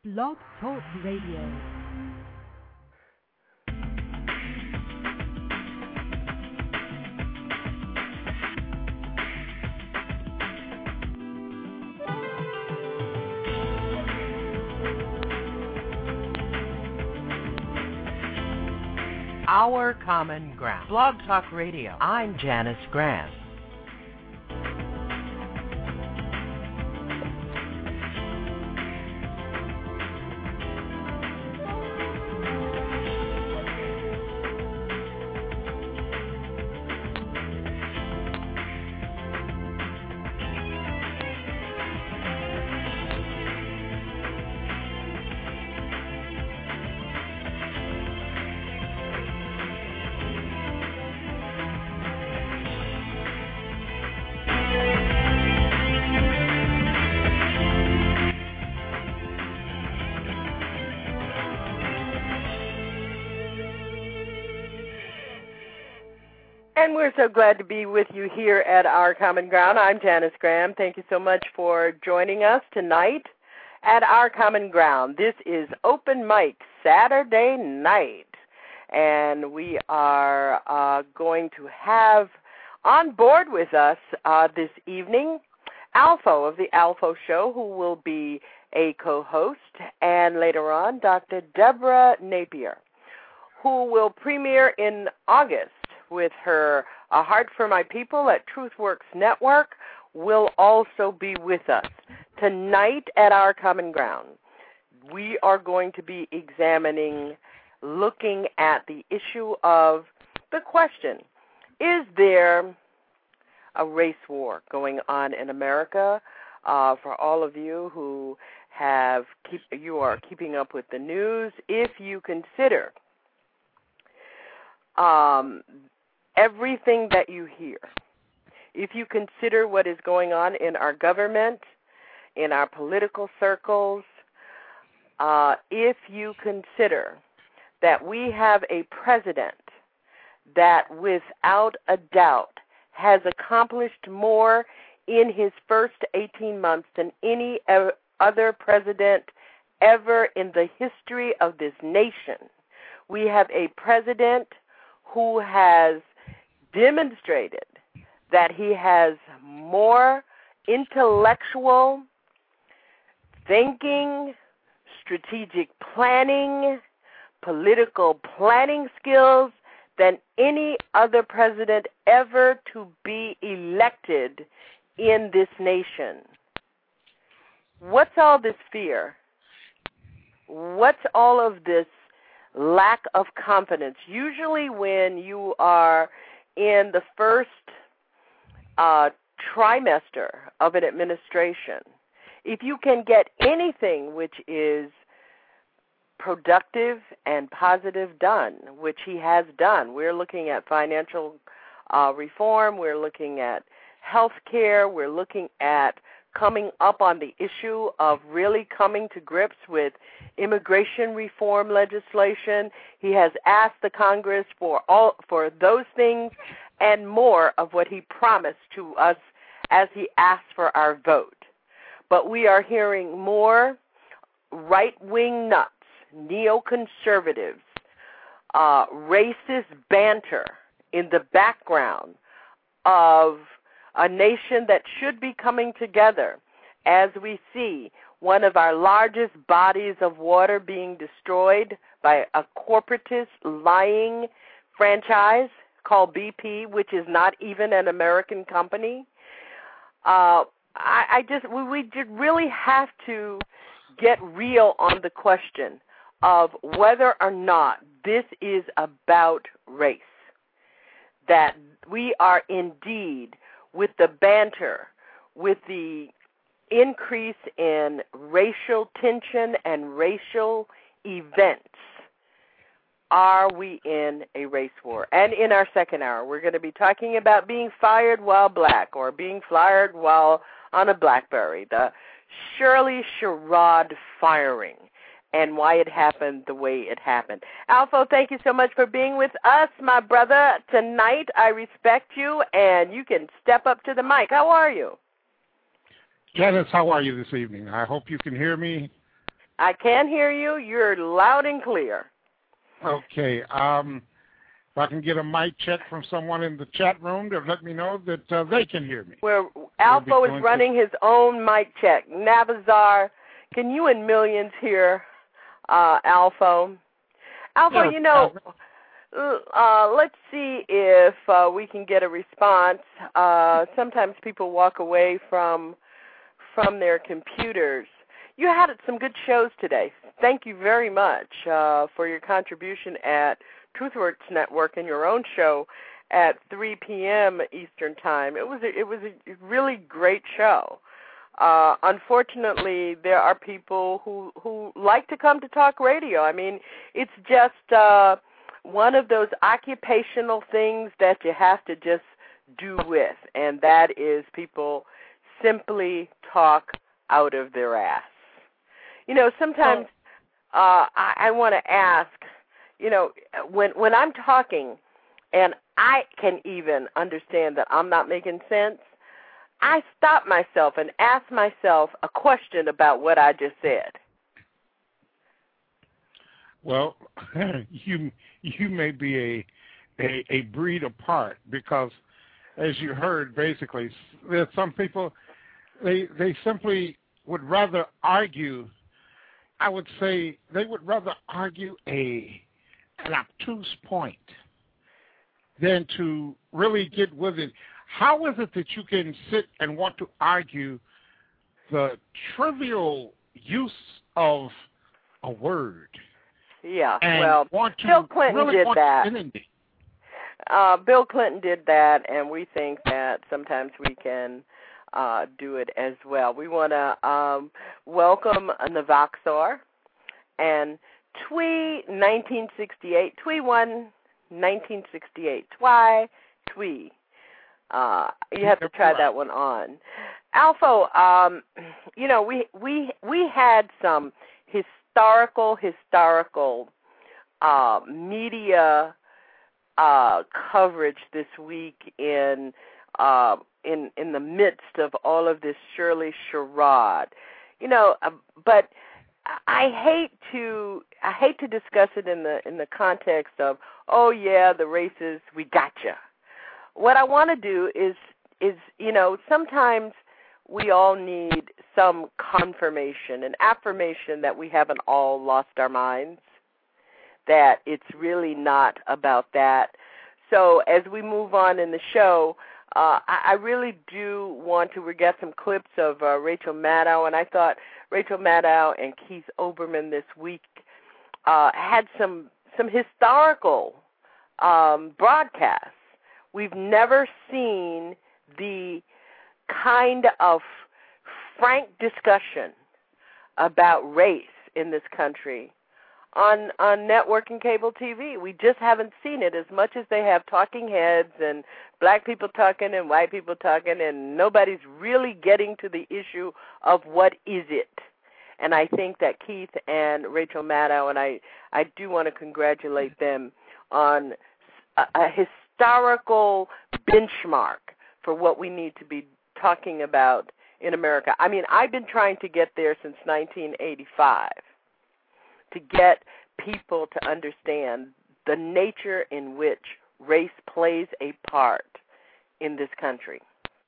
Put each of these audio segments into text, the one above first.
Blog Talk Radio. Our Common Ground. Blog Talk Radio. I'm Janice Graham. And we're so glad to be with you here at Our Common Ground. I'm Janice Graham. Thank you so much for joining us tonight at Our Common Ground. This is Open Mic Saturday night, and we are going to have on board with us this evening Alpho of the Alpho Show, who will be a co-host, and later on Dr. Deborah Napier, who will premiere in August with her A Heart for My People at TruthWorks Network, will also be with us tonight at Our Common Ground. We are going to be looking at the issue of the question, is there a race war going on in America? For all of you who you are keeping up with the news, if you consider everything that you hear, if you consider what is going on in our government, in our political circles, if you consider that we have a president that without a doubt has accomplished more in his first 18 months than any other president ever in the history of this nation, we have a president who has demonstrated that he has more intellectual thinking, strategic planning, political planning skills than any other president ever to be elected in this nation. What's all this fear? What's all of this lack of confidence? Usually when you are in the first trimester of an administration, if you can get anything which is productive and positive done, which he has done, we're looking at financial reform, we're looking at health care, we're looking at coming up on the issue of really coming to grips with immigration reform legislation. He has asked the Congress for those things and more of what he promised to us as he asked for our vote. But we are hearing more right-wing nuts, neoconservatives, racist banter in the background of a nation that should be coming together as we see one of our largest bodies of water being destroyed by a corporatist lying franchise called BP, which is not even an American company. We really have to get real on the question of whether or not this is about race, that we are indeed, with the banter, with the increase in racial tension and racial events, are we in a race war? And in our second hour, we're going to be talking about being fired while black or being fired while on a BlackBerry, the Shirley Sherrod firing, and why it happened the way it happened. Alpho, thank you so much for being with us, my brother. Tonight, I respect you, and you can step up to the mic. How are you? Janice, how are you this evening? I hope you can hear me. I can hear you. You're loud and clear. Okay. If I can get a mic check from someone in the chat room to let me know that they can hear me. Where Alpha is running his own mic check. Navazar, can you and millions hear Alpha? Alpha, let's see if we can get a response. Sometimes people walk away from their computers. You had some good shows today. Thank you very much for your contribution at TruthWorks Network and your own show at 3 p.m. Eastern Time. It was a really great show. Unfortunately, there are people who like to come to talk radio. I mean, it's just one of those occupational things that you have to just do with, and that is people simply talk out of their ass. Sometimes I want to ask, when I'm talking and I can even understand that I'm not making sense, I stop myself and ask myself a question about what I just said. Well, you may be a breed apart because, as you heard, basically, there's some people, they simply would rather argue. I would say they would rather argue an obtuse point than to really get with it. How is it that you can sit and want to argue the trivial use of a word? Yeah, and well, want to Bill Clinton really did that. Bill Clinton did that, and we think that sometimes we can do it as well. We want to welcome Navaxor and Twee 1968, Twee 1 1968, Twee. You have to try that one on. Alpha, we had some historical media coverage this week in the midst of all of this Shirley charade, but I hate to discuss it in the context of, oh yeah, the races, we gotcha. What I want to do is sometimes we all need some confirmation and affirmation that we haven't all lost our minds, that it's really not about that. So as we move on in the show, I really do want to, we got some clips of Rachel Maddow, and I thought Rachel Maddow and Keith Olbermann this week had some historical broadcasts. We've never seen the kind of frank discussion about race in this country on network and cable TV. We just haven't seen it, as much as they have talking heads and black people talking and white people talking, and nobody's really getting to the issue of what is it. And I think that Keith and Rachel Maddow, and I do want to congratulate them on a historical benchmark for what we need to be talking about in America. I mean, I've been trying to get there since 1985 to get people to understand the nature in which race plays a part in this country.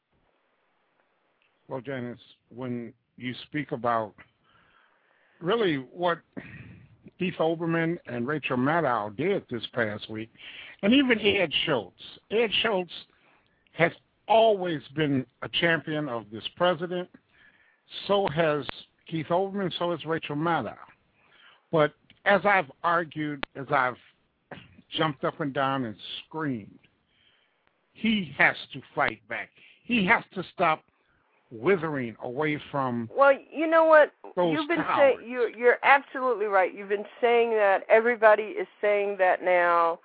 Well, Janice, when you speak about really what Keith Olbermann and Rachel Maddow did this past week, and even Ed Schultz has always been a champion of this president. So has Keith Olbermann, so has Rachel Maddow. But as I've argued, as I've jumped up and down and screamed, he has to fight back. He has to stop withering away from. Well, you know what? You've been saying, you're absolutely right. You've been saying that. Everybody is saying that now.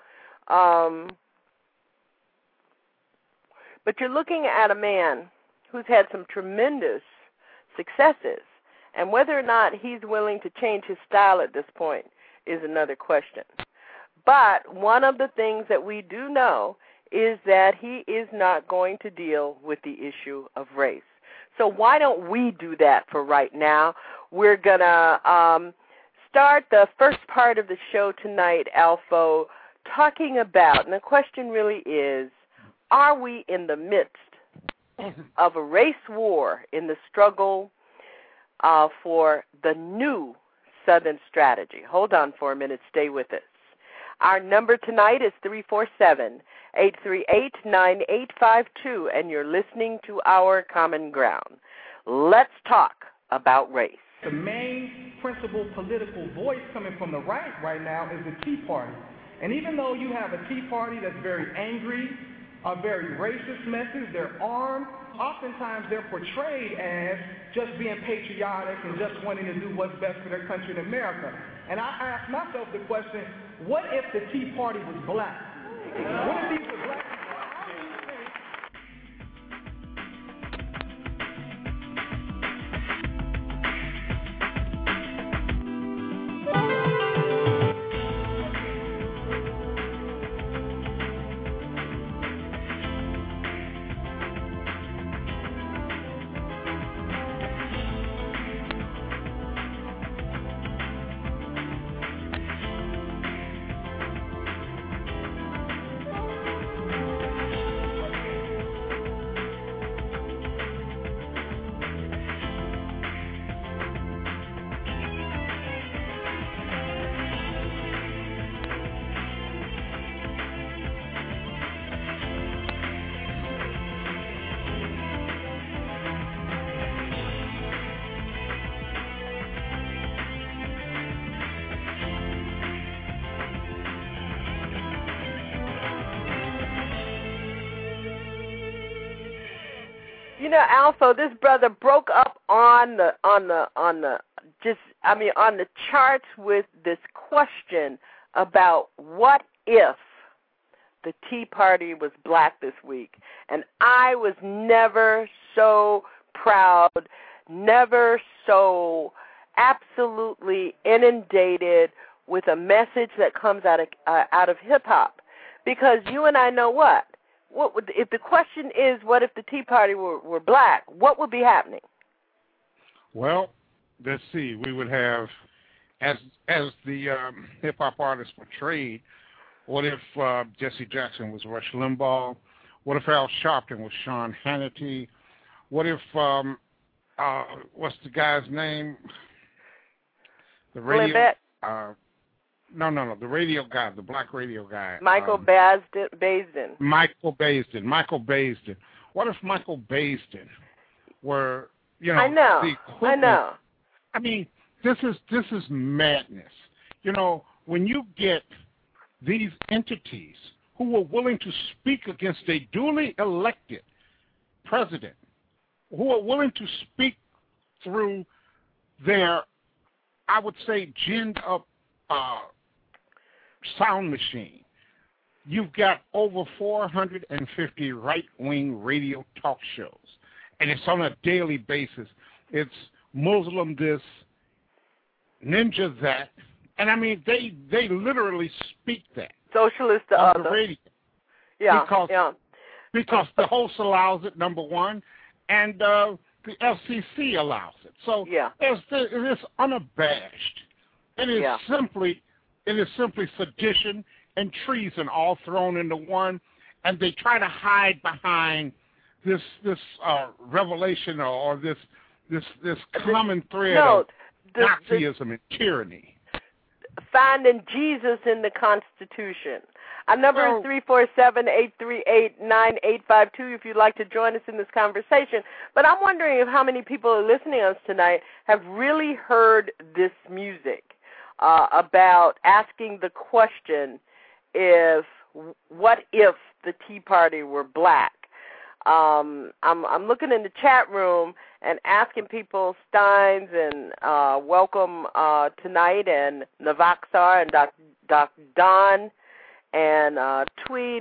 But you're looking at a man who's had some tremendous successes, and whether or not he's willing to change his style at this point is another question. But one of the things that we do know is that he is not going to deal with the issue of race. So why don't we do that for right now? We're going to start the first part of the show tonight, Alpha, talking about, and the question really is, are we in the midst of a race war in the struggle for the new Southern strategy? Hold on for a minute. Stay with us. Our number tonight is 347-838-9852, and you're listening to Our Common Ground. Let's talk about race. The main principal political voice coming from the right now is the Tea Party. And even though you have a Tea Party that's very angry, a very racist message, they're armed, oftentimes they're portrayed as just being patriotic and just wanting to do what's best for their country and America. And I ask myself the question, what if the Tea Party was black? What if these were black people? You know, Alpha, this brother broke up on the charts with this question about what if the Tea Party was black this week. And I was never so proud, never so absolutely inundated with a message that comes out of hip hop, because you and I know what would, if the question is, what if the Tea Party were black, what would be happening? Well, let's see. We would have, as the hip-hop artists portrayed, what if Jesse Jackson was Rush Limbaugh? What if Al Sharpton was Sean Hannity? What if, what's the guy's name? The radio... No, the radio guy, the black radio guy. Michael Baisden. Michael Baisden. What if Michael Baisden were, the equivalent? I know. I mean, this is madness. You know, when you get these entities who are willing to speak against a duly elected president, who are willing to speak through their, I would say, ginned up sound machine. You've got over 450 right-wing radio talk shows, and it's on a daily basis. It's Muslim this, ninja that, and I mean they literally speak that. Socialist the on other. The radio. Yeah, because the host allows it, number one, and the FCC allows it. So it is unabashed. It is simply sedition and treason all thrown into one, and they try to hide behind this revelation or this common thread of Nazism and tyranny. Finding Jesus in the Constitution. Our number is 347-838-9852 if you'd like to join us in this conversation. But I'm wondering if how many people are listening to us tonight have really heard this music about asking the question, what if the Tea Party were black? I'm looking in the chat room and asking people, Steins and welcome tonight, and Navaksar and Dr. Don and Twee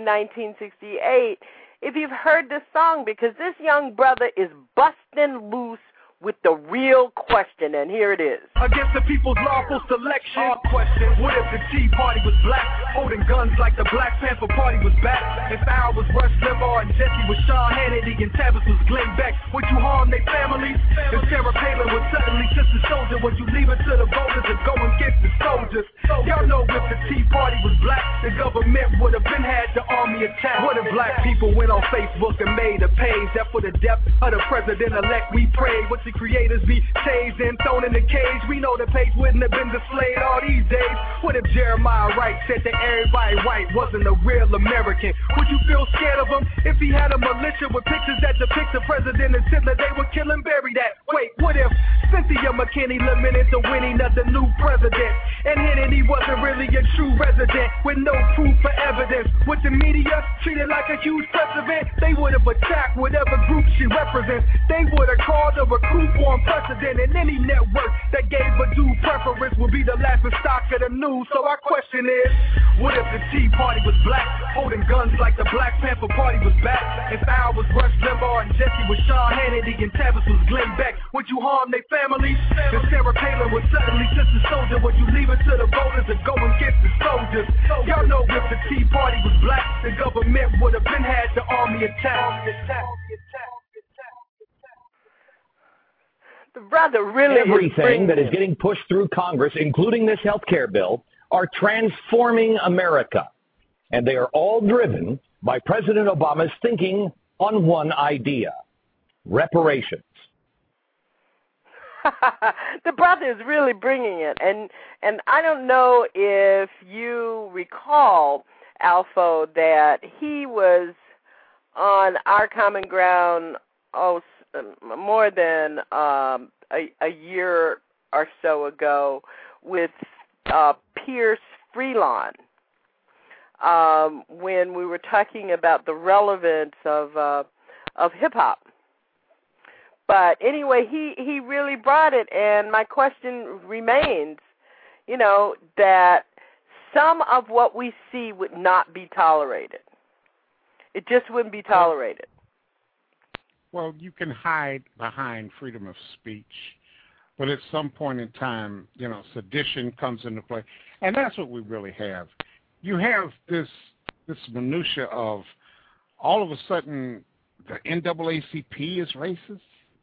1968, if you've heard this song, because this young brother is busting loose with the real question, and here it is. Against the people's lawful selection. Hard question. What if the Tea Party was black, holding guns like the Black Panther Party was back? If Al was Rush Limbaugh and Jesse was Sean Hannity and Tavis was Glenn Beck, would you harm their families? If Sarah Palin was suddenly just a soldier, would you leave it to the voters and go against the soldiers? Y'all know if the Tea Party was black, the government would have been had the army attack. What if black people went on Facebook and made a page that for the death of the president-elect we prayed? Would the creators be tased and thrown in the cage? We know the page wouldn't have been displayed all these days. What if Jeremiah Wright said that everybody white wasn't a real American? Would you feel scared of him if he had a militia with pictures that depict the president and Hitler? They would kill and bury that. Wait, what if Cynthia McKinney lamented the winning of the new president and Hannity wasn't really a true resident with no proof or evidence? Would the media treat it like a huge precedent? They would have attacked whatever group she represents. They would have called her a coupon precedent, and any network that gave a due preference would be the laughing stock of the news. So our question is, what if the Tea Party was black, holding guns like the Black Panther Party was back? If Al was Rush Limbaugh and Jesse was Sean Hannity and Tavis was Glenn Beck, would you harm their families? If Sarah Palin was suddenly just a soldier, would you leave it to the voters and go against the soldiers? Y'all know if the Tea Party was black, the government would have been had the army attack. The brother really everything that is getting pushed through Congress, including this health care bill, are transforming America. And they are all driven by President Obama's thinking on one idea: reparations. The brother is really bringing it. And I don't know if you recall, Alpha, that he was on Our Common Ground more than a year or so ago with Pierce Freelon when we were talking about the relevance of hip-hop. But anyway, he really brought it, and my question remains, that some of what we see would not be tolerated. It just wouldn't be tolerated. Well, you can hide behind freedom of speech, but at some point in time, sedition comes into play, and that's what we really have. You have this minutia of all of a sudden the NAACP is racist.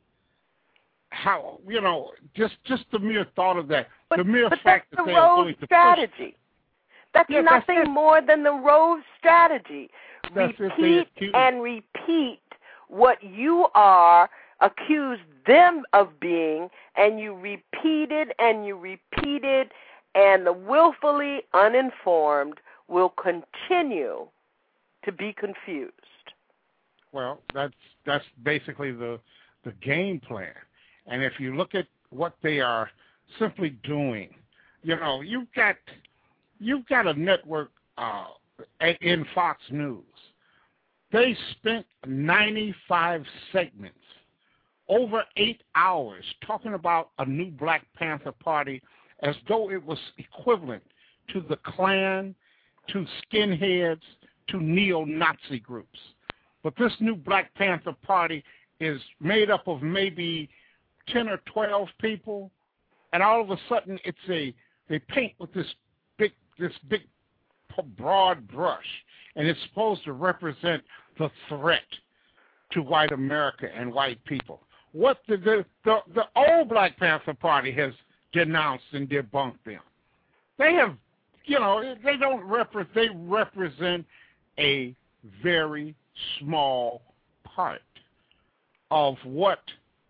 How just the mere thought of that, the mere fact that they are going to strategy. That's nothing that's more than the Rove strategy. Repeat and repeat what you are accused them of being, and you repeat it and you repeat it, and the willfully uninformed will continue to be confused. Well, that's basically the game plan. And if you look at what they are simply doing, you've got a network in Fox News. They spent 95 segments, over 8 hours, talking about a new Black Panther Party as though it was equivalent to the Klan, to skinheads, to neo-Nazi groups. But this new Black Panther Party is made up of maybe 10 or 12 people, and all of a sudden they paint with this big broad brush, and it's supposed to represent the threat to white America and white people. What the old Black Panther Party has denounced and debunked them. They have, they don't represent. They represent a very small part of what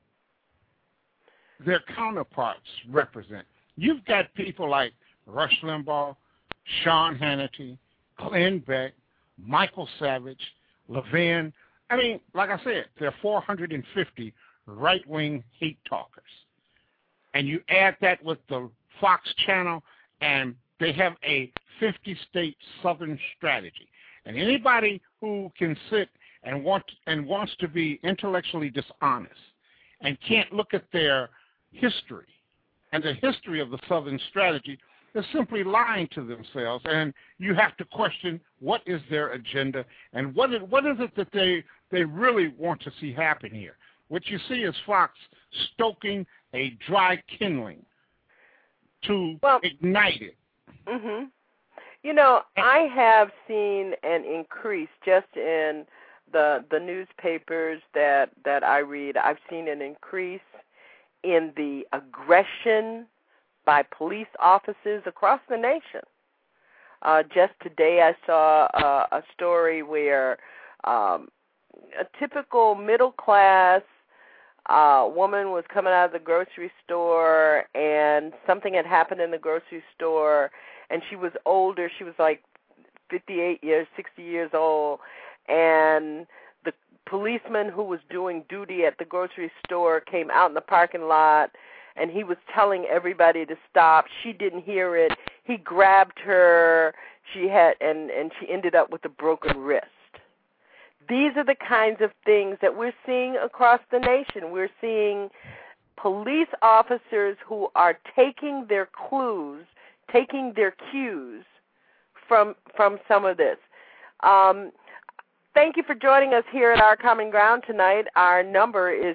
their counterparts represent. You've got people like Rush Limbaugh, Sean Hannity, Glenn Beck, Michael Savage, Levin. I mean, like I said, there are 450 right-wing hate talkers. And you add that with the Fox channel, and they have a 50-state Southern strategy. And anybody who can sit and wants to be intellectually dishonest and can't look at their history and the history of the Southern strategy, they're simply lying to themselves, and you have to question what is their agenda and what is it that they really want to see happen here. what you see is Fox stoking a dry kindling to ignite it. Mm-hmm. You know, I have seen an increase just in the newspapers that I read. I've seen an increase in the aggression by police officers across the nation. Just today I saw a story where a typical middle-class woman was coming out of the grocery store, and something had happened in the grocery store, and she was older. She was like 58 years, 60 years old, and the policeman who was doing duty at the grocery store came out in the parking lot, and he was telling everybody to stop. She didn't hear it. He grabbed her. And she ended up with a broken wrist. These are the kinds of things that we're seeing across the nation. We're seeing police officers who are taking their clues, taking their cues from some of this. Thank you for joining us here at Our Common Ground tonight. Our number is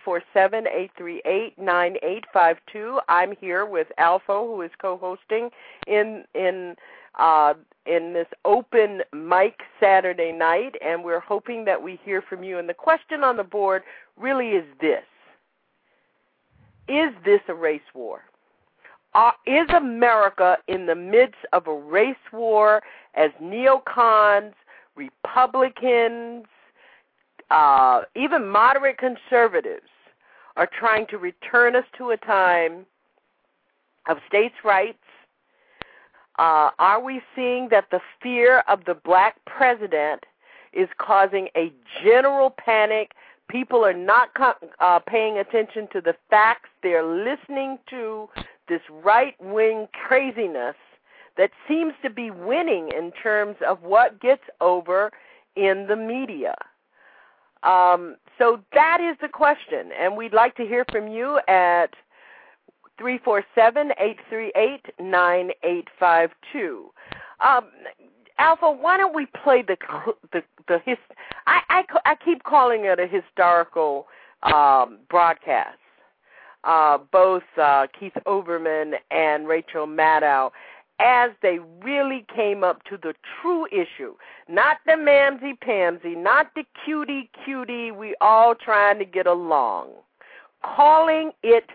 347-838-9852. I'm here with Alpha, who is co-hosting in this open mic Saturday night, and we're hoping that we hear from you. And the question on the board really is this: is this a race war? Is America in the midst of a race war as neocons, Republicans, even moderate conservatives are trying to return us to a time of states' rights? Are we seeing that the fear of the black president is causing a general panic? People are not paying attention to the facts. They're listening to this right-wing craziness that seems to be winning in terms of what gets over in the media. So that is the question, and we'd like to hear from you at 347-838-9852. Alpha, why don't we play the I keep calling it a historical broadcast. Both Keith Olbermann and Rachel Maddow, as they really came up to the true issue, not the mamsy-pamsy, not the cutie, we all trying to get along, calling it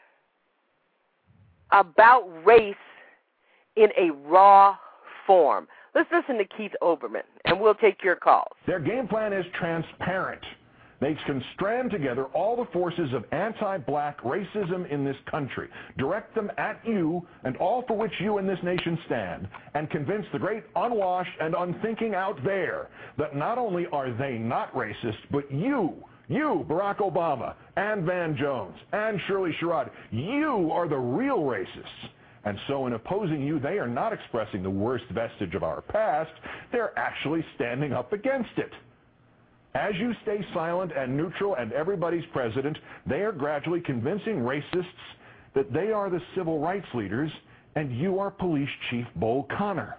about race in a raw form. Let's listen to Keith Olbermann, and we'll take your calls. Their game plan is transparent. They can strand together all the forces of anti-black racism in this country, direct them at you and all for which you and this nation stand, and convince the great unwashed and unthinking out there that not only are they not racist, but you, Barack Obama, and Van Jones, and Shirley Sherrod, you are the real racists. And so in opposing you, they are not expressing the worst vestige of our past, they're actually standing up against it. As you stay silent and neutral and everybody's president, they are gradually convincing racists that they are the civil rights leaders and you are Police Chief Bull Connor.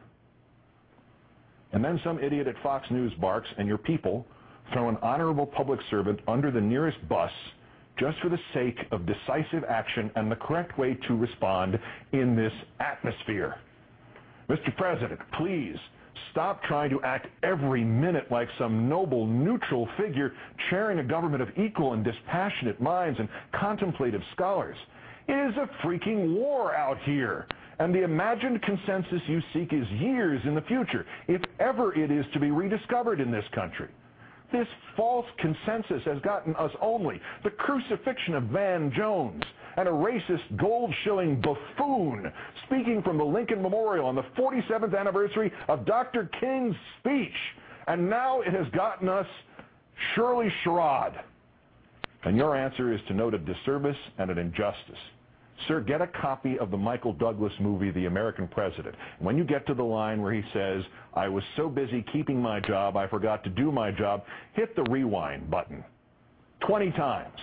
And then some idiot at Fox News barks and your people throw an honorable public servant under the nearest bus just for the sake of decisive action and the correct way to respond in this atmosphere. Mr. President, please stop trying to act every minute like some noble, neutral figure chairing a government of equal and dispassionate minds and contemplative scholars. It is a freaking war out here, and the imagined consensus you seek is years in the future, if ever it is to be rediscovered in this country. This false consensus has gotten us only the crucifixion of Van Jones and a racist gold-shilling buffoon speaking from the Lincoln Memorial on the 47th anniversary of Dr. King's speech. And now it has gotten us Shirley Sherrod. And your answer is to note a disservice and an injustice. Sir, get a copy of the Michael Douglas movie, The American President. When you get to the line where he says, "I was so busy keeping my job, I forgot to do my job," hit the rewind button 20 times.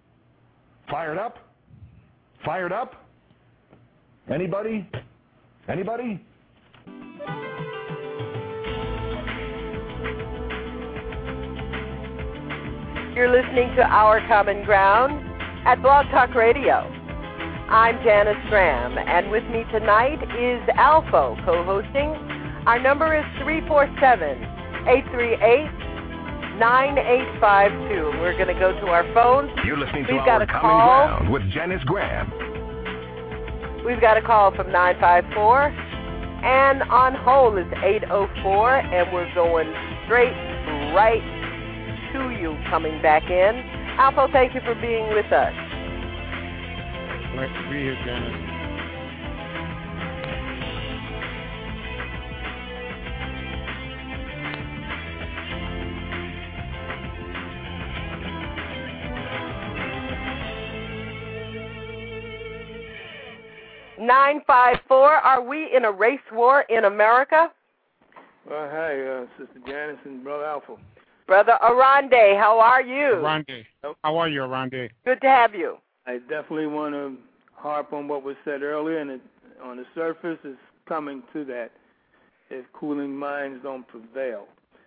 Fired up? Fired up? Anybody? Anybody? You're listening to Our Common Ground at Blog Talk Radio. I'm Janice Graham, and with me tonight is Alpho co-hosting. Our number is 347-838-9852. We're going to go to our phones. You're listening to We've got Our a Common call. Ground with Janice Graham. We've got a call from 954, and on hold is 804, and we're going straight right to you coming back in. Alpha, thank you for being with us. Glad to be here, Janice. Are we in a race war in America? Well, hi, Sister Janice and Brother Alpha. Brother Aronde, how are you? Aronde. How are you, Aronde? Good to have you. I definitely want to harp on what was said earlier, and on the surface it's coming to that if cooling minds don't prevail.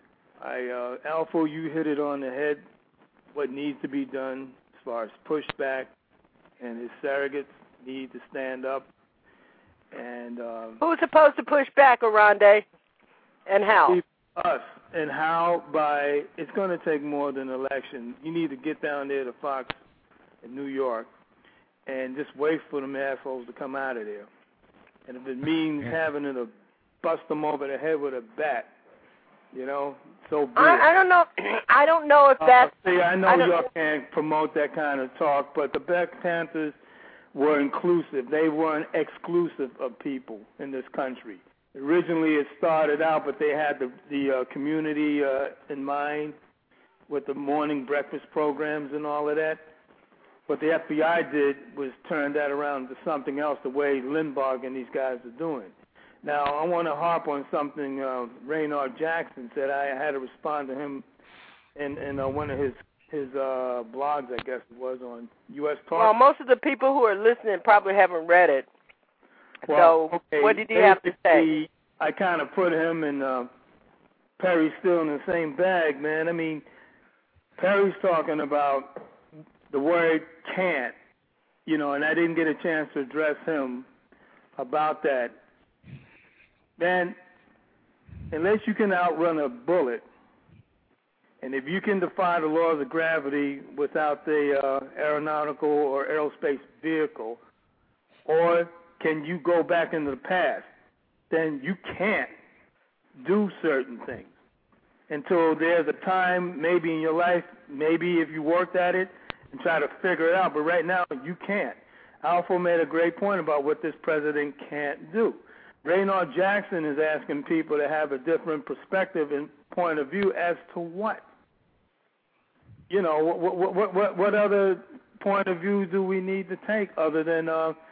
Alpha, you hit it on the head, what needs to be done as far as pushback, and his surrogates need to stand up. And who's supposed to push back, Aronde, and how? Us. And how? By, it's going to take more than an election. You need to get down there to Fox in New York and just wait for them assholes to come out of there. And if it means having to bust them over the head with a bat, you know, so be it. I don't know. I don't know if that's... See, I know y'all can't promote that kind of talk, but the Black Panthers were inclusive. They weren't exclusive of people in this country. Originally, it started out, but they had the community in mind with the morning breakfast programs and all of that. What the FBI did was turn that around to something else, the way Lindbergh and these guys are doing. Now, I want to harp on something Raynard Jackson said. I had to respond to him in one of his blogs, I guess it was, on U.S. Talk. Well, most of the people who are listening probably haven't read it. Well, so, okay. What did he have to say? I kind of put him and Perry still in the same bag, man. I mean, Perry's talking about the word can't, you know, and I didn't get a chance to address him about that. Man, unless you can outrun a bullet, and if you can defy the laws of gravity without the aeronautical or aerospace vehicle, or can you go back into the past, then you can't do certain things until there's a time maybe in your life, maybe if you worked at it and try to figure it out. But right now, you can't. Alpha made a great point about what this president can't do. Raynard Jackson is asking people to have a different perspective and point of view as to what? You know, what other point of view do we need to take other than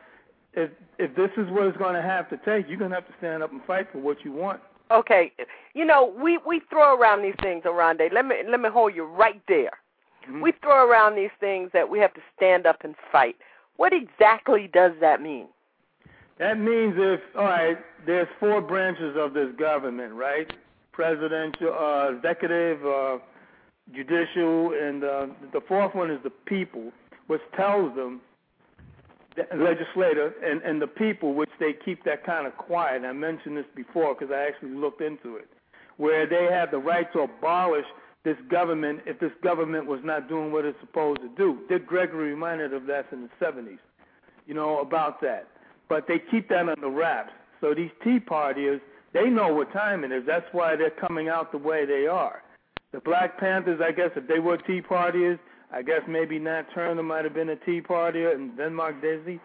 if this is what it's going to have to take, you're going to have to stand up and fight for what you want. Okay. You know, we throw around these things, Aronde. Let me hold you right there. Mm-hmm. We throw around these things that we have to stand up and fight. What exactly does that mean? That means there's 4 branches of this government, right? Presidential, executive, judicial, and the 4th one is the people, which tells them, the legislator and the people, which they keep that kind of quiet. I mentioned this before because I actually looked into it, where they have the right to abolish this government if this government was not doing what it's supposed to do. Dick Gregory reminded of that in the 70s, you know, about that. But they keep that under wraps. So these Tea Partiers, they know what time it is. That's why they're coming out the way they are. The Black Panthers, I guess, if they were Tea Partiers, I guess maybe Nat Turner might have been a Tea Partier, and then Mark Desi.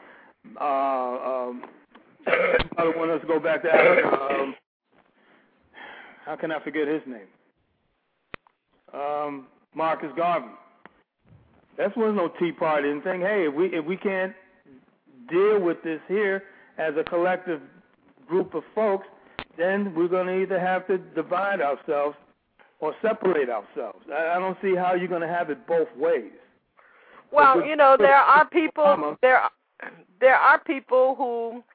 I don't want us to go back to that. How can I forget his name? Marcus Garvey. That was no Tea Party and thing. Hey, if we can't deal with this here as a collective group of folks, then we're going to either have to divide ourselves or separate ourselves. I don't see how you're going to have it both ways. Well, you know, there are people who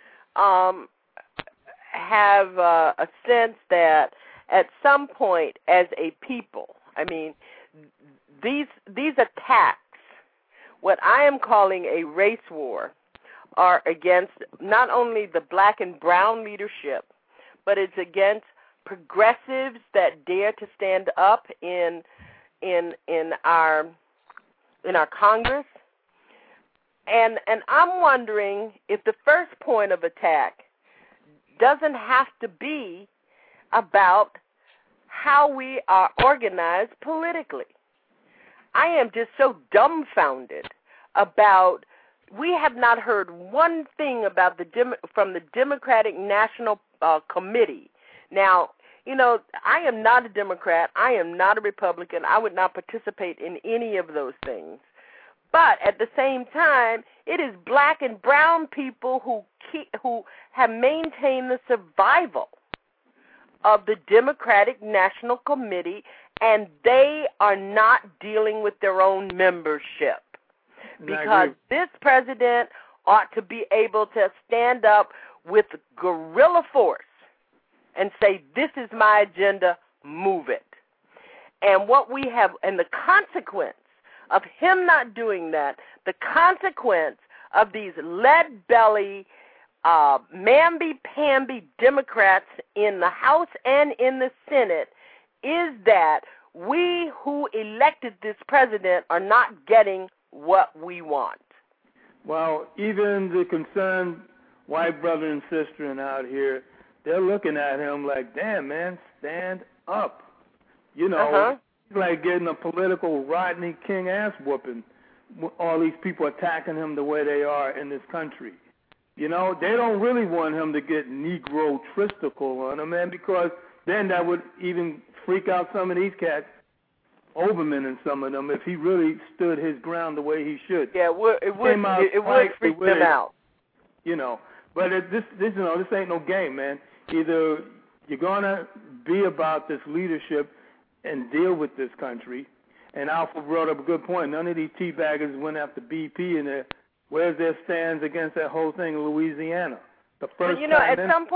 have a sense that at some point as a people, I mean, these attacks, what I am calling a race war, are against not only the black and brown leadership, but it's against progressives that dare to stand up in our Congress. And I'm wondering if the first point of attack doesn't have to be about how we are organized politically. I am just so dumbfounded about, we have not heard one thing about from the Democratic National Committee. Now, you know, I am not a Democrat. I am not a Republican. I would not participate in any of those things. But at the same time, it is black and brown people who have maintained the survival of the Democratic National Committee, and they are not dealing with their own membership. Because this president ought to be able to stand up with guerrilla force and say, this is my agenda, move it. And what we have, and the consequence of him not doing that, the consequence of these lead-belly, mamby-pamby Democrats in the House and in the Senate is that we who elected this president are not getting what we want. Well, even the concerned white brother and sister out here, they're looking at him like, damn, man, stand up. You know, it's like getting a political Rodney King ass whooping. All these people attacking him the way they are in this country. You know, they don't really want him to get Negro-tristical on him, man, because then that would even freak out some of these cats, Oberman and some of them, if he really stood his ground the way he should. Yeah, it would freak them out. You know, but this ain't no game, man. Either you're gonna be about this leadership and deal with this country. And Alpha brought up a good point. None of these teabaggers went after BP, and where's their stands against that whole thing in Louisiana? The first, but, you know, at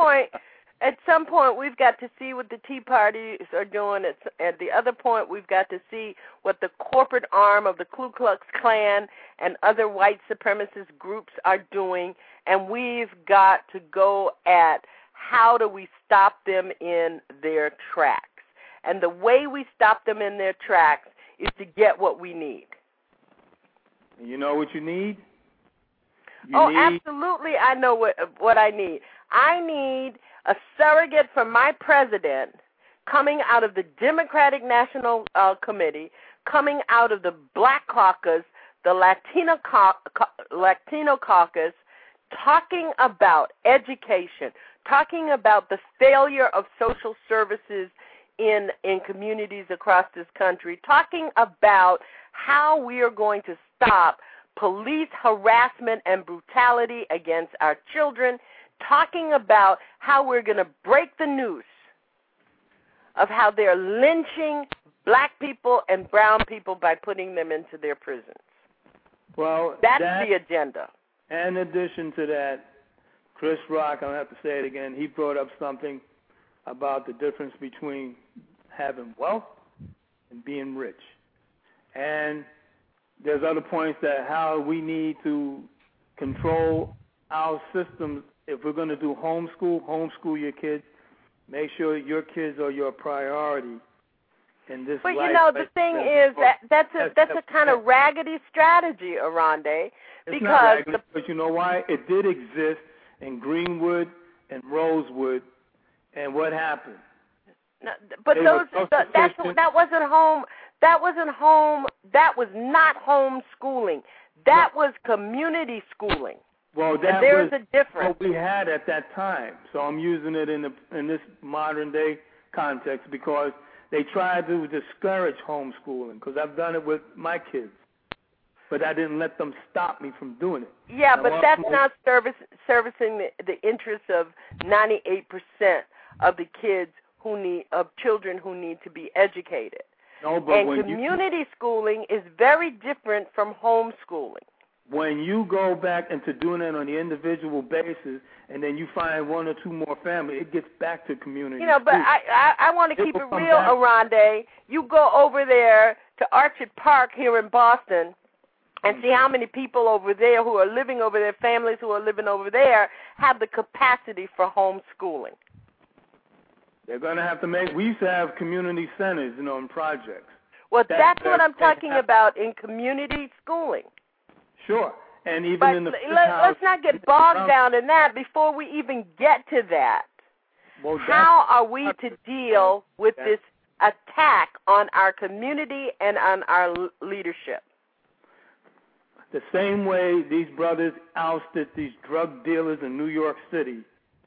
some point, we've got to see what the Tea Parties are doing. At the other point, we've got to see what the corporate arm of the Ku Klux Klan and other white supremacist groups are doing, and we've got to go at how do we stop them in their tracks. And the way we stop them in their tracks is to get what we need. You know what you need? Absolutely, I know what I need. I need a surrogate for my president coming out of the Democratic National Committee, coming out of the Black Caucus, the Latino Caucus, talking about education, talking about the failure of social services in communities across this country, talking about how we are going to stop police harassment and brutality against our children, talking about how we're going to break the noose of how they're lynching black people and brown people by putting them into their prisons. Well, that's the agenda. In addition to that, Chris Rock, I'm going to have to say it again, he brought up something about the difference between having wealth and being rich. And there's other points that how we need to control our systems. If we're going to do homeschool your kids, make sure your kids are your priority in this life. But, you know, the thing is that's a kind of raggedy strategy, Aronde. It's not raggedy, but you know why? It did exist in Greenwood and Rosewood, and what happened? No, but that wasn't home. That wasn't home. That was not homeschooling. That was community schooling. Well, there's a difference. What we had at that time. So I'm using it in this modern day context because they tried to discourage homeschooling. Because I've done it with my kids, but I didn't let them stop me from doing it. Yeah, but that's not servicing the interests of 98% of the kids children who need to be educated. No, but and community schooling is very different from homeschooling. when you go back into doing it on the individual basis, and then you find one or two more families, it gets back to community. You know, but I want to keep it real, Aronde. You go over there to Orchard Park here in Boston and see how many people over there who are living over there, families who are living over there, have the capacity for homeschooling. They're going to have to make, we used to have community centers, you know, and projects. Well, that's what I'm talking about in community schooling. Sure. And even but in the let's not get bogged down in that before we even get to that. Well, how are we to deal with this attack on our community and on our leadership? The same way these brothers ousted these drug dealers in New York City,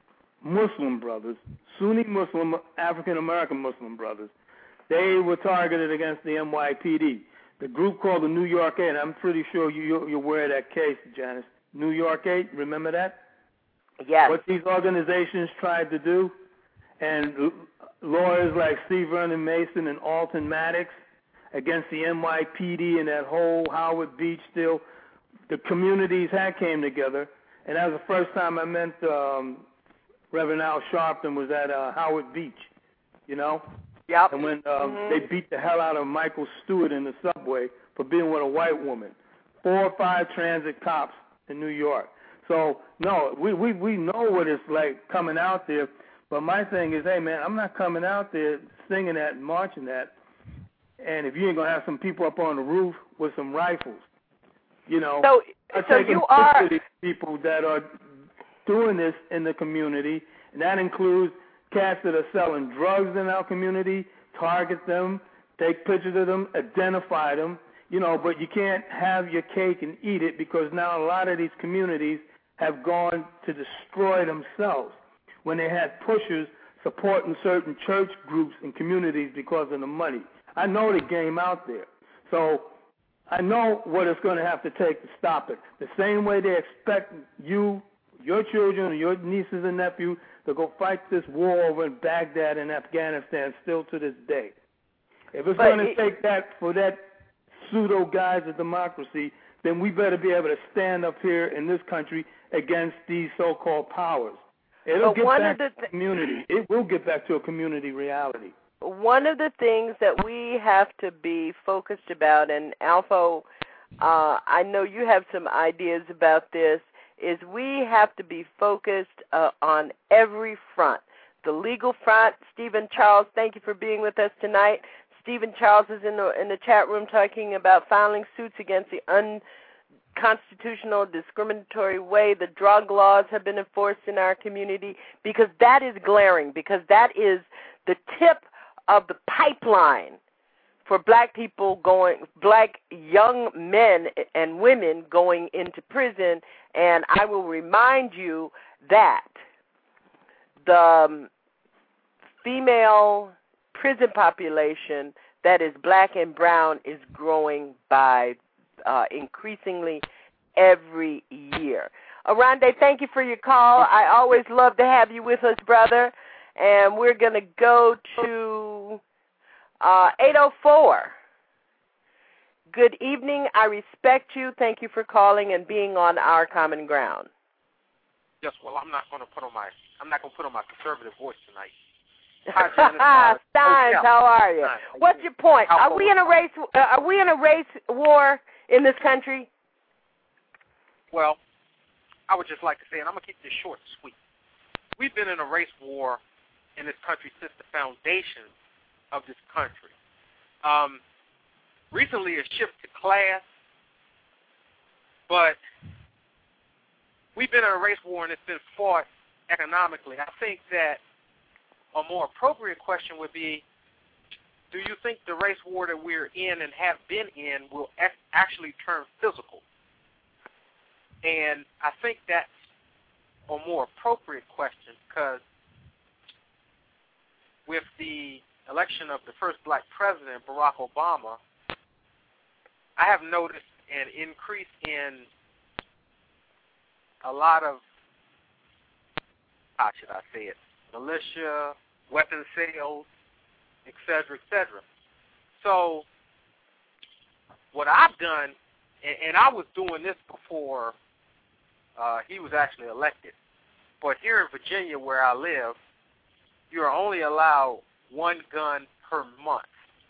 Muslim brothers, Sunni Muslim, African-American Muslim brothers, they were targeted against the NYPD. The group called the New York 8, I'm pretty sure you're aware of that case, Janice. New York 8, remember that? Yes. What these organizations tried to do, and lawyers like C. Vernon Mason and Alton Maddox against the NYPD and that whole Howard Beach deal, the communities had came together, and that was the first time I met Reverend Al Sharpton was at Howard Beach, you know? Yep. And when they beat the hell out of Michael Stewart in the subway for being with a white woman. 4 or 5 transit cops in New York. So, no, we know what it's like coming out there. But my thing is, hey, man, I'm not coming out there singing that and marching that. And if you ain't going to have some people up on the roof with some rifles, you know. So you are these people that are doing this in the community, and that includes cats that are selling drugs in our community, target them, take pictures of them, identify them, you know, but you can't have your cake and eat it because now a lot of these communities have gone to destroy themselves when they had pushers supporting certain church groups and communities because of the money. I know the game out there. So I know what it's going to have to take to stop it. The same way they expect you, your children, and your nieces and nephews to go fight this war over in Baghdad and Afghanistan still to this day. If it's going to take that for that pseudo guise of democracy, then we better be able to stand up here in this country against these so-called powers. It'll get back to community. It will get back to a community reality. One of the things that we have to be focused about, and Alpha, I know you have some ideas about this, is we have to be focused on every front. The legal front. Stephen Charles, thank you for being with us tonight. Stephen Charles is in the chat room talking about filing suits against the unconstitutional, discriminatory way the drug laws have been enforced in our community, because that is glaring, because that is the tip of the pipeline for black people black young men and women going into prison. And I will remind you that the female prison population that is black and brown is growing by increasingly every year. Aronde, thank you for your call. I always love to have you with us, brother. And we're going to go to 804. Good evening. I respect you. Thank you for calling and being on our common ground. Yes, well, I'm not going to put on my conservative voice tonight. Hi, Janice. Steins, how are you? What's your point? Are we in a race war in this country? Well, I would just like to say, and I'm going to keep this short and sweet. We've been in a race war in this country since the foundation of this country. Recently, a shift to class, but we've been in a race war and it's been fought economically. I think that a more appropriate question would be, do you think the race war that we're in and have been in will actually turn physical? And I think that's a more appropriate question, because with the election of the first black president, Barack Obama, I have noticed an increase in a lot of, how should I say it, militia, weapon sales, et cetera, et cetera. So what I've done and I was doing this before he was actually elected. But here in Virginia, where I live, you are only allowed one gun per month.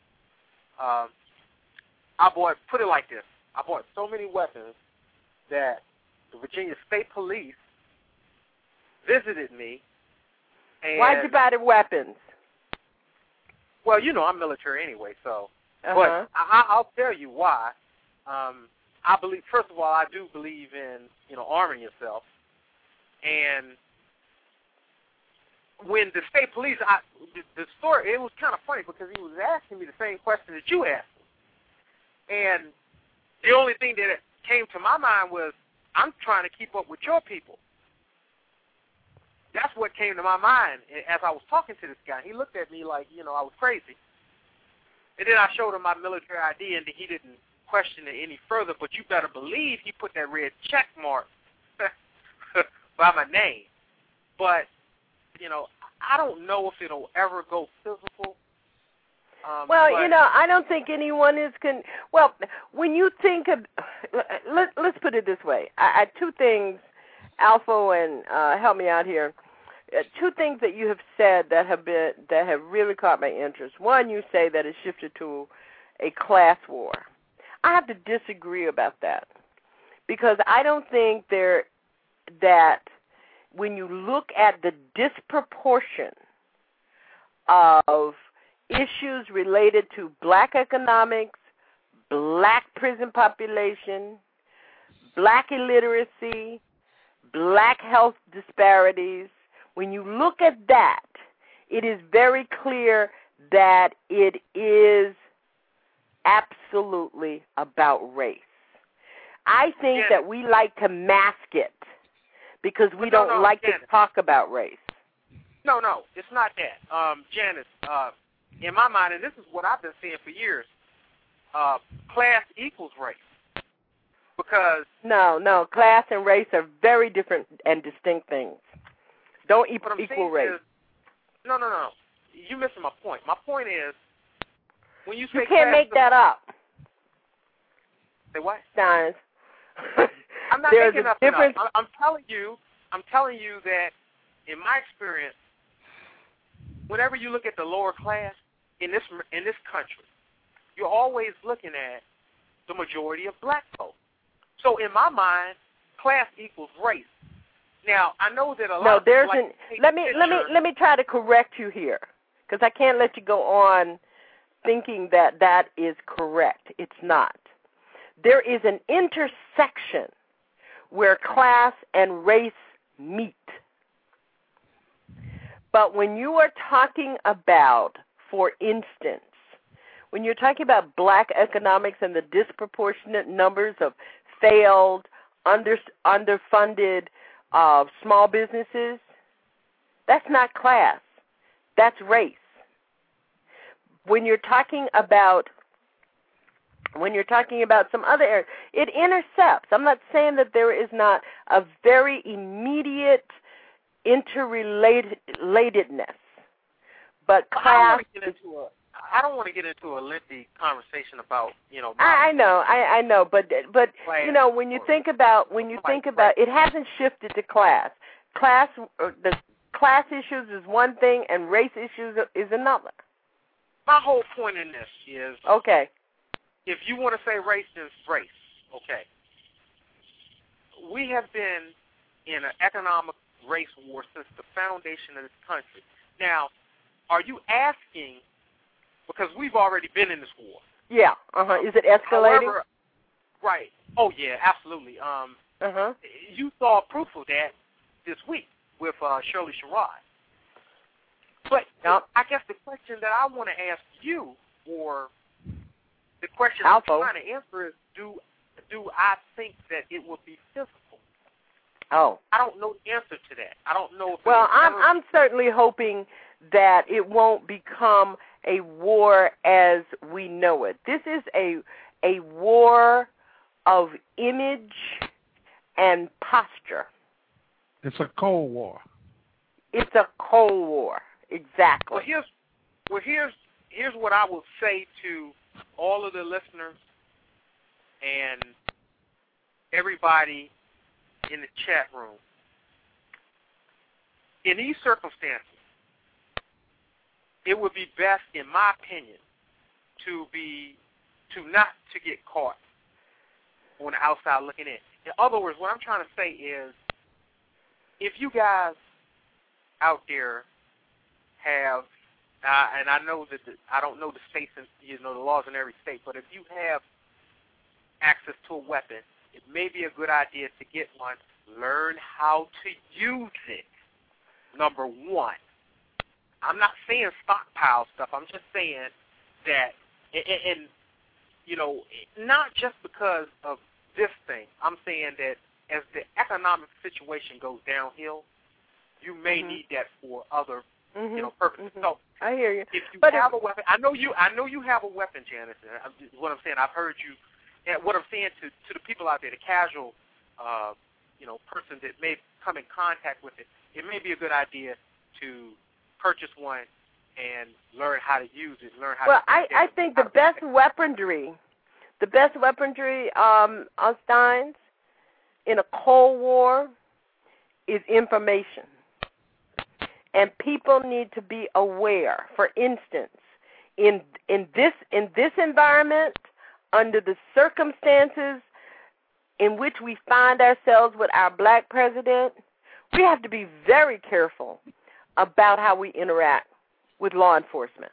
Put it like this, I bought so many weapons that the Virginia State Police visited me. And, why'd you buy the weapons? Well, you know, I'm military anyway, so. But I'll tell you why. I believe, first of all, I do believe in, arming yourself. And when the state police, the story, it was kind of funny because he was asking me the same question that you asked me. And the only thing that came to my mind was, I'm trying to keep up with your people. That's what came to my mind as I was talking to this guy. He looked at me like, I was crazy. And then I showed him my military ID, and he didn't question it any further. But you better believe he put that red check mark by my name. But, I don't know if it'll ever go physical. I don't think anyone is well, when you think of, let's put it this way. Two things, Alpha, and help me out here. Two things that you have said that have really caught my interest. One, you say that it shifted to a class war. I have to disagree about that because I don't think that when you look at the disproportion of issues related to black economics, black prison population, black illiteracy, black health disparities, when you look at that, it is very clear that it is absolutely about race. I think that we like to mask it because we don't like to talk about race. No, it's not that. Janice, in my mind, and this is what I've been saying for years, class equals race. Because No, class and race are very different and distinct things. Don't equal race. No. You're missing my point. My point is, when you say you can't make that up. Say what? Steins. I'm not making nothing up. I'm telling you that in my experience, whenever you look at the lower class in this country, you're always looking at the majority of black folk. So in my mind, class equals race. Now I know that a lot. Let me try to correct you here because I can't let you go on thinking that is correct. It's not. There is an intersection where class and race meet. But when you are talking about, for instance, when you're talking about black economics and the disproportionate numbers of failed, underfunded small businesses, that's not class. That's race. When you're talking about some other areas, it intercepts. I'm not saying that there is not a very immediate interrelatedness, but class. I don't want to get into a lengthy conversation about I know, but when you think about it, hasn't shifted to class. The class issues is one thing, and race issues is another. My whole point in this is okay. If you want to say race, then race. Okay. We have been in an economic race war since the foundation of this country. Now, are you asking, because we've already been in this war. Yeah. Is it escalating? However, right. Oh, yeah, absolutely. You saw proof of that this week with Shirley Sherrod. But I guess the question that I want to ask you, or the question I'm trying to answer is, do I think that it will be physical? Oh. I don't know the answer to that. I don't know if I'm certainly hoping that it won't become a war as we know it. This is a war of image and posture. It's a Cold War. It's a Cold War. Exactly. Well, here's what I will say to all of the listeners and everybody in the chat room. In these circumstances, it would be best, in my opinion, to not to get caught on the outside looking in. In other words, what I'm trying to say is, if you guys out there have, and I know that I don't know the states and the laws in every state, but if you have access to a weapon, it may be a good idea to get one. Learn how to use it. Number one. I'm not saying stockpile stuff. I'm just saying that, and not just because of this thing. I'm saying that as the economic situation goes downhill, you may need that for other, purposes. So I hear you. If you have a weapon, I know you have a weapon, Janice. What I'm saying, I've heard you. And what I'm saying to the people out there, the casual, person that may come in contact with it, it may be a good idea to purchase one and learn how to use it. Well, I think the best weaponry, Steins, in a Cold War is information. And people need to be aware. For instance, in this environment, under the circumstances in which we find ourselves with our black president, we have to be very careful about how we interact with law enforcement.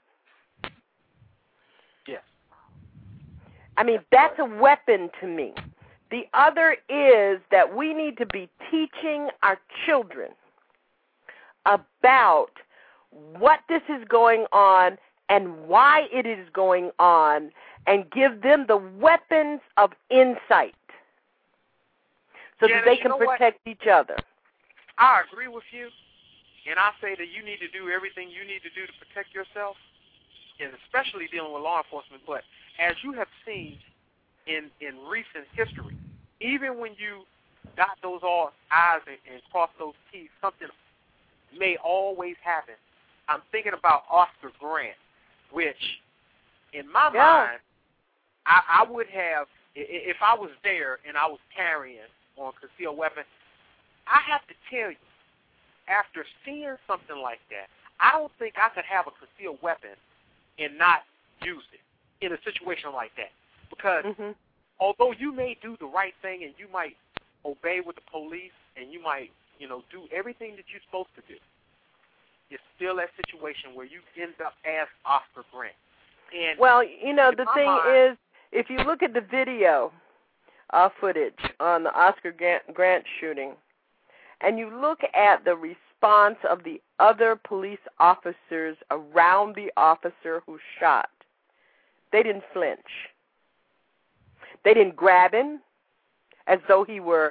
Yes. I mean, that's a weapon to me. The other is that we need to be teaching our children about what this is going on and why it is going on, and give them the weapons of insight so that they can protect each other. I agree with you, and I say that you need to do everything you need to do to protect yourself, and especially dealing with law enforcement. But as you have seen in recent history, even when you dot those all I's and cross those T's, something may always happen. I'm thinking about Oscar Grant, which, in my mind, I would have, if I was there and I was carrying on a concealed weapon, I have to tell you, after seeing something like that, I don't think I could have a concealed weapon and not use it in a situation like that. Because although you may do the right thing and you might obey with the police and you might, do everything that you're supposed to do, it's still that situation where you end up as Oscar Grant. And well, the thing is, if you look at the video footage on the Oscar Grant shooting, and you look at the response of the other police officers around the officer who shot, they didn't flinch. They didn't grab him as though he were,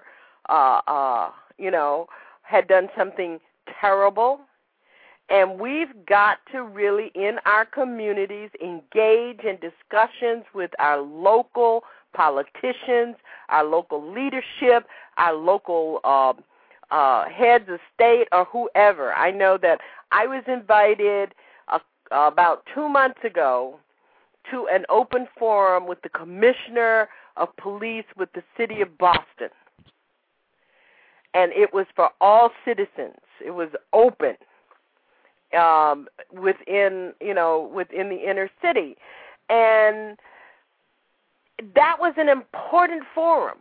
had done something terrible. And we've got to really, in our communities, engage in discussions with our local politicians, our local leadership, our local heads of state or whoever. I know that I was invited about 2 months ago to an open forum with the commissioner of police with the city of Boston. And it was for all citizens. It was open. Within the inner city. And that was an important forum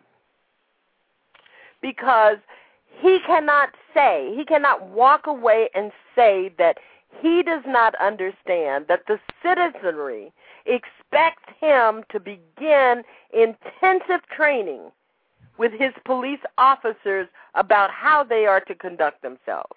because he cannot walk away and say that he does not understand that the citizenry expects him to begin intensive training with his police officers about how they are to conduct themselves.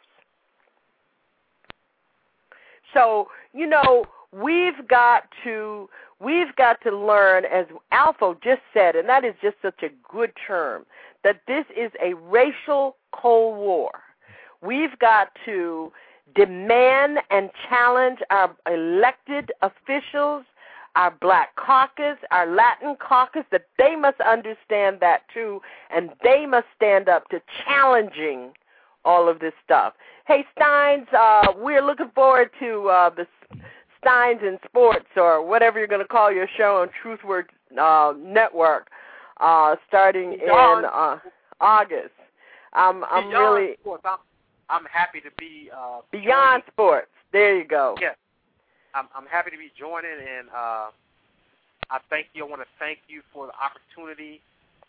So, we've got to learn, as Alpha just said, and that is just such a good term, that this is a racial Cold War. We've got to demand and challenge our elected officials, our Black caucus, our Latin caucus, that they must understand that too, and they must stand up to challenging all of this stuff. Hey, Steins, we're looking forward to the Steins in Sports, or whatever you're going to call your show on Truthword Network. starting in August. I'm really sports. I'm happy to be beyond sports. There you go. Yes, I'm happy to be joining, and I thank you. I want to thank you for the opportunity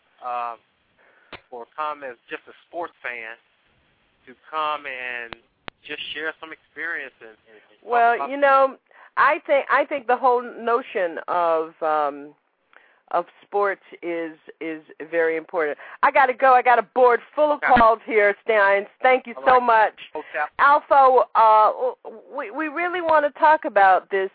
for come as just a sports fan to come and just share some experience. Well, you know, I think the whole notion of sports is very important. I got to go. I got a board full of calls here, Steins. Thank you so much. Alpha, we really want to talk about this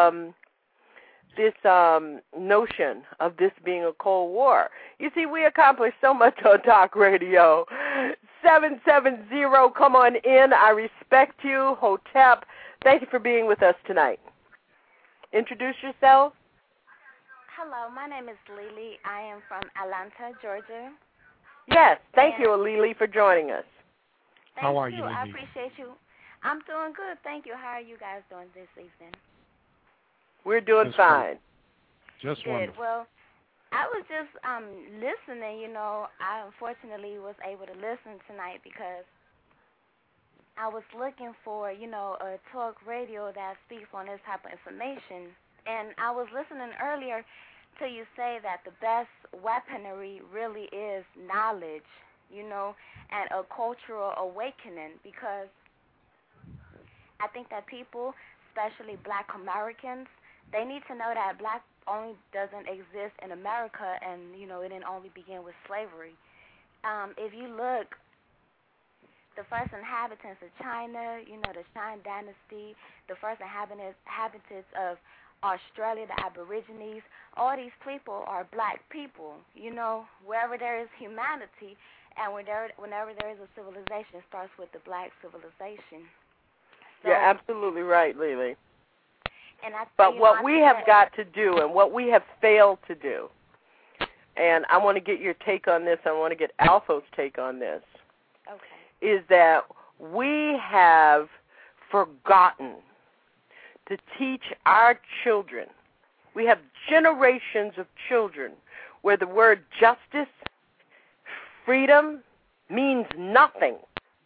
notion of this being a Cold War. You see, we accomplished so much on Talk Radio. 770, come on in. I respect you. Hotep, thank you for being with us tonight. Introduce yourself. Hello, my name is Lily. I am from Atlanta, Georgia. Yes, thank you, Lily, for joining us. How are you, Lily? I Lily? appreciate you. I'm doing good, thank you. How are you guys doing this evening? We're doing fine. Just good. wonderful. Well, I was just listening. You know, I unfortunately was able to listen tonight because I was looking for, you know, a talk radio that speaks on this type of information. And I was listening earlier to you say that the best weaponry really is knowledge, you know, and a cultural awakening, because I think that people, especially Black Americans, they need to know that Black only doesn't exist in America, and, you know, it didn't only begin with slavery. If you look, the first inhabitants of China, you know, the Shang Dynasty, the first inhabitants of Australia, the Aborigines, all these people are Black people. You know, wherever there is humanity and whenever there is a civilization, it starts with the Black civilization. So, you're absolutely right, Lily. And but what we have got to do and what we have failed to do, and I want to get your take on this, I want to get Alpha's take on this, is that we have forgotten to teach our children. We have generations of children where the word justice, freedom means nothing.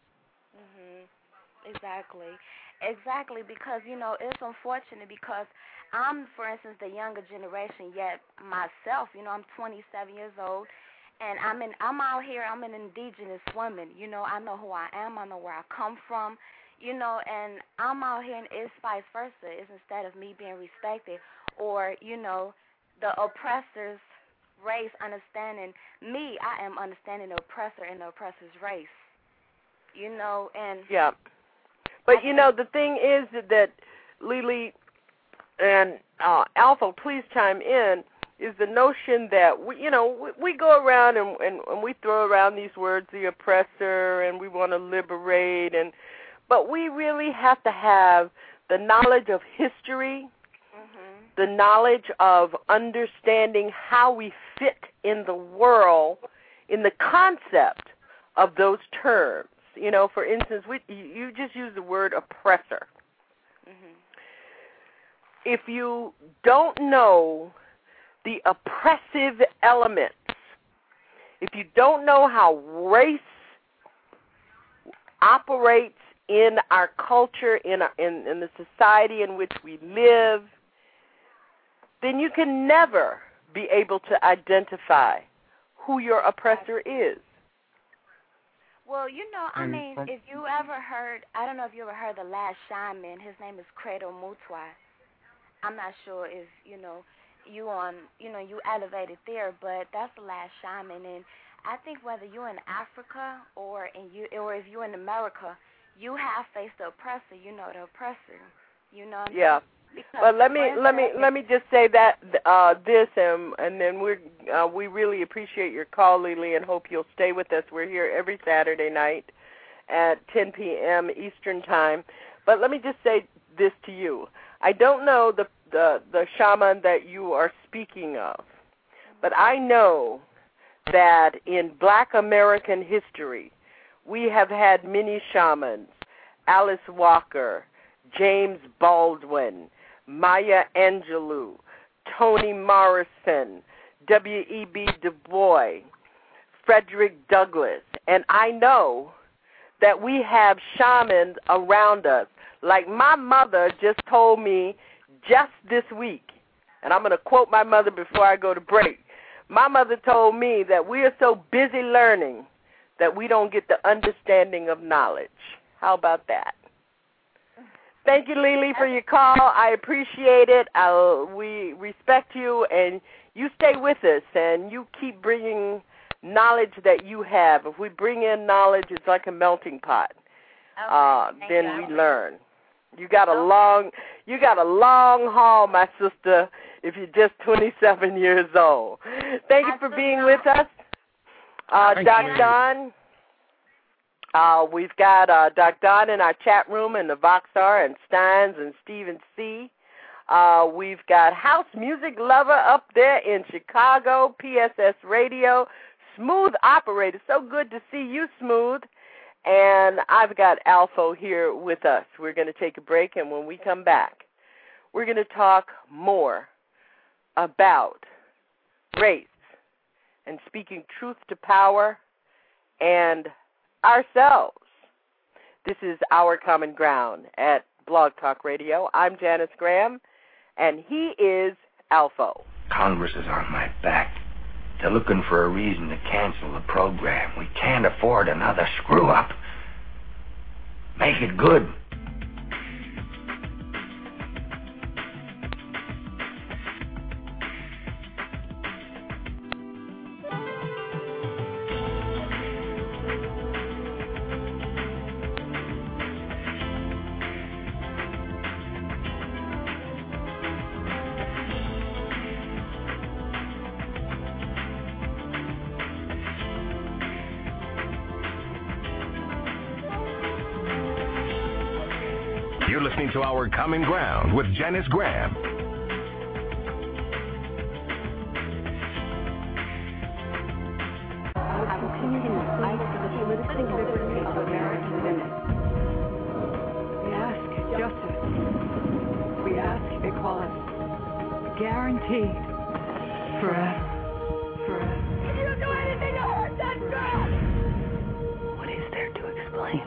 Exactly, because, you know, it's unfortunate because I'm, for instance, the younger generation, yet myself, you know, I'm 27 years old, and I'm out here, I'm an indigenous woman, you know, I know who I am, I know where I come from, you know, and I'm out here, and it's vice versa. It's instead of me being respected or, you know, the oppressor's race understanding me, I am understanding the oppressor and the oppressor's race, you know, and... Yeah. But, you know, the thing is that Lily and Alpha, please chime in, is the notion that, we go around and we throw around these words, the oppressor, and we want to liberate, but we really have to have the knowledge of history, the knowledge of understanding how we fit in the world, in the concept of those terms. You know, for instance, you just use the word oppressor. If you don't know the oppressive elements, if you don't know how race operates in our culture, in the society in which we live, then you can never be able to identify who your oppressor is. Well, you know, I mean, if you ever heard, I don't know if you ever heard The Last Shaman. His name is Credo Mutwa. I'm not sure if, you elevated there, but that's The Last Shaman. And I think whether you're in Africa or if you're in America, you have faced the oppressor. You know the oppressor. You know. Yeah. Well, let me just say that this, and then we really appreciate your call, Lily, and hope you'll stay with us. We're here every Saturday night at 10 p.m. Eastern Time. But let me just say this to you: I don't know the shaman that you are speaking of, but I know that in Black American history, we have had many shamans: Alice Walker, James Baldwin, Maya Angelou, Toni Morrison, W.E.B. Du Bois, Frederick Douglass, and I know that we have shamans around us. Like my mother just told me just this week, and I'm going to quote my mother before I go to break. My mother told me that we are so busy learning that we don't get the understanding of knowledge. How about that? Thank you, Lily, for your call. I appreciate it. We respect you, and you stay with us, and you keep bringing knowledge that you have. If we bring in knowledge, it's like a melting pot. Then we learn. You got a long haul, my sister, if you're just 27 years old. Thank you for being with us. Doc Don. We've got Doc Don in our chat room and the Voxar and Steins and Stephen C. We've got House Music Lover up there in Chicago, PSS Radio, Smooth Operator. So good to see you, Smooth. And I've got Alpha here with us. We're going to take a break, and when we come back, we're going to talk more about race and speaking truth to power and ourselves. This is Our Common Ground at Blog Talk Radio. I'm Janice Graham, and he is Alpha. Congress is on my back. They're looking for a reason to cancel the program. We can't afford another screw-up. Make it good. You're listening to Our Common Ground with Janice Graham. I will continue to fight for the political liberty of American women. We ask justice. We ask equality. Guaranteed. Forever. Forever. You don't do anything to hurt that girl! What is there to explain?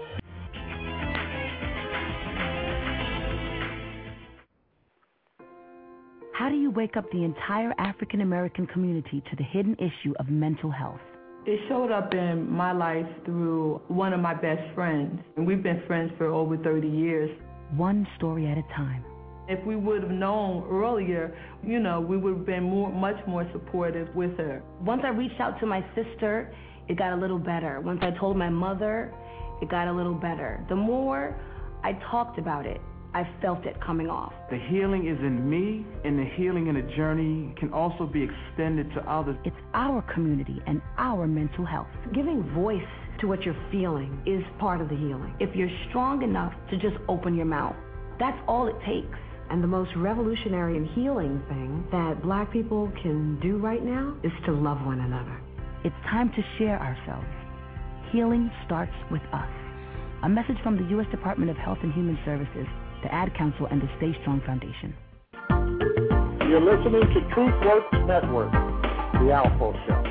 How do you wake up the entire African American community to the hidden issue of mental health? It showed up in my life through one of my best friends. And we've been friends for over 30 years. One story at a time. If we would have known earlier, we would have been much more supportive with her. Once I reached out to my sister, it got a little better. Once I told my mother, it got a little better. The more I talked about it, I felt it coming off. The healing is in me, and the healing in the journey can also be extended to others. It's our community and our mental health. Giving voice to what you're feeling is part of the healing. If you're strong enough to just open your mouth, that's all it takes. And the most revolutionary and healing thing that Black people can do right now is to love one another. It's time to share ourselves. Healing starts with us. A message from the U.S. Department of Health and Human Services, the Ad Council, and the Stay Strong Foundation. You're listening to TruthWorks Network, the Alpha Show.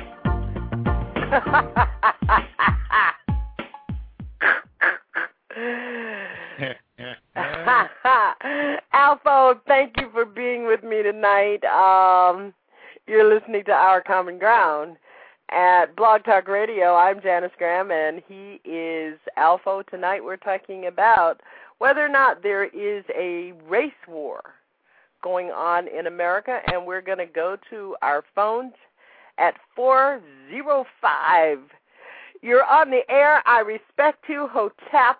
Alpha, thank you for being with me tonight. You're listening to Our Common Ground at Blog Talk Radio. I'm Janice Graham, and he is Alpha. Tonight we're talking about whether or not there is a race war going on in America, and we're going to go to our phones at 405. You're on the air. I respect you, Hotep.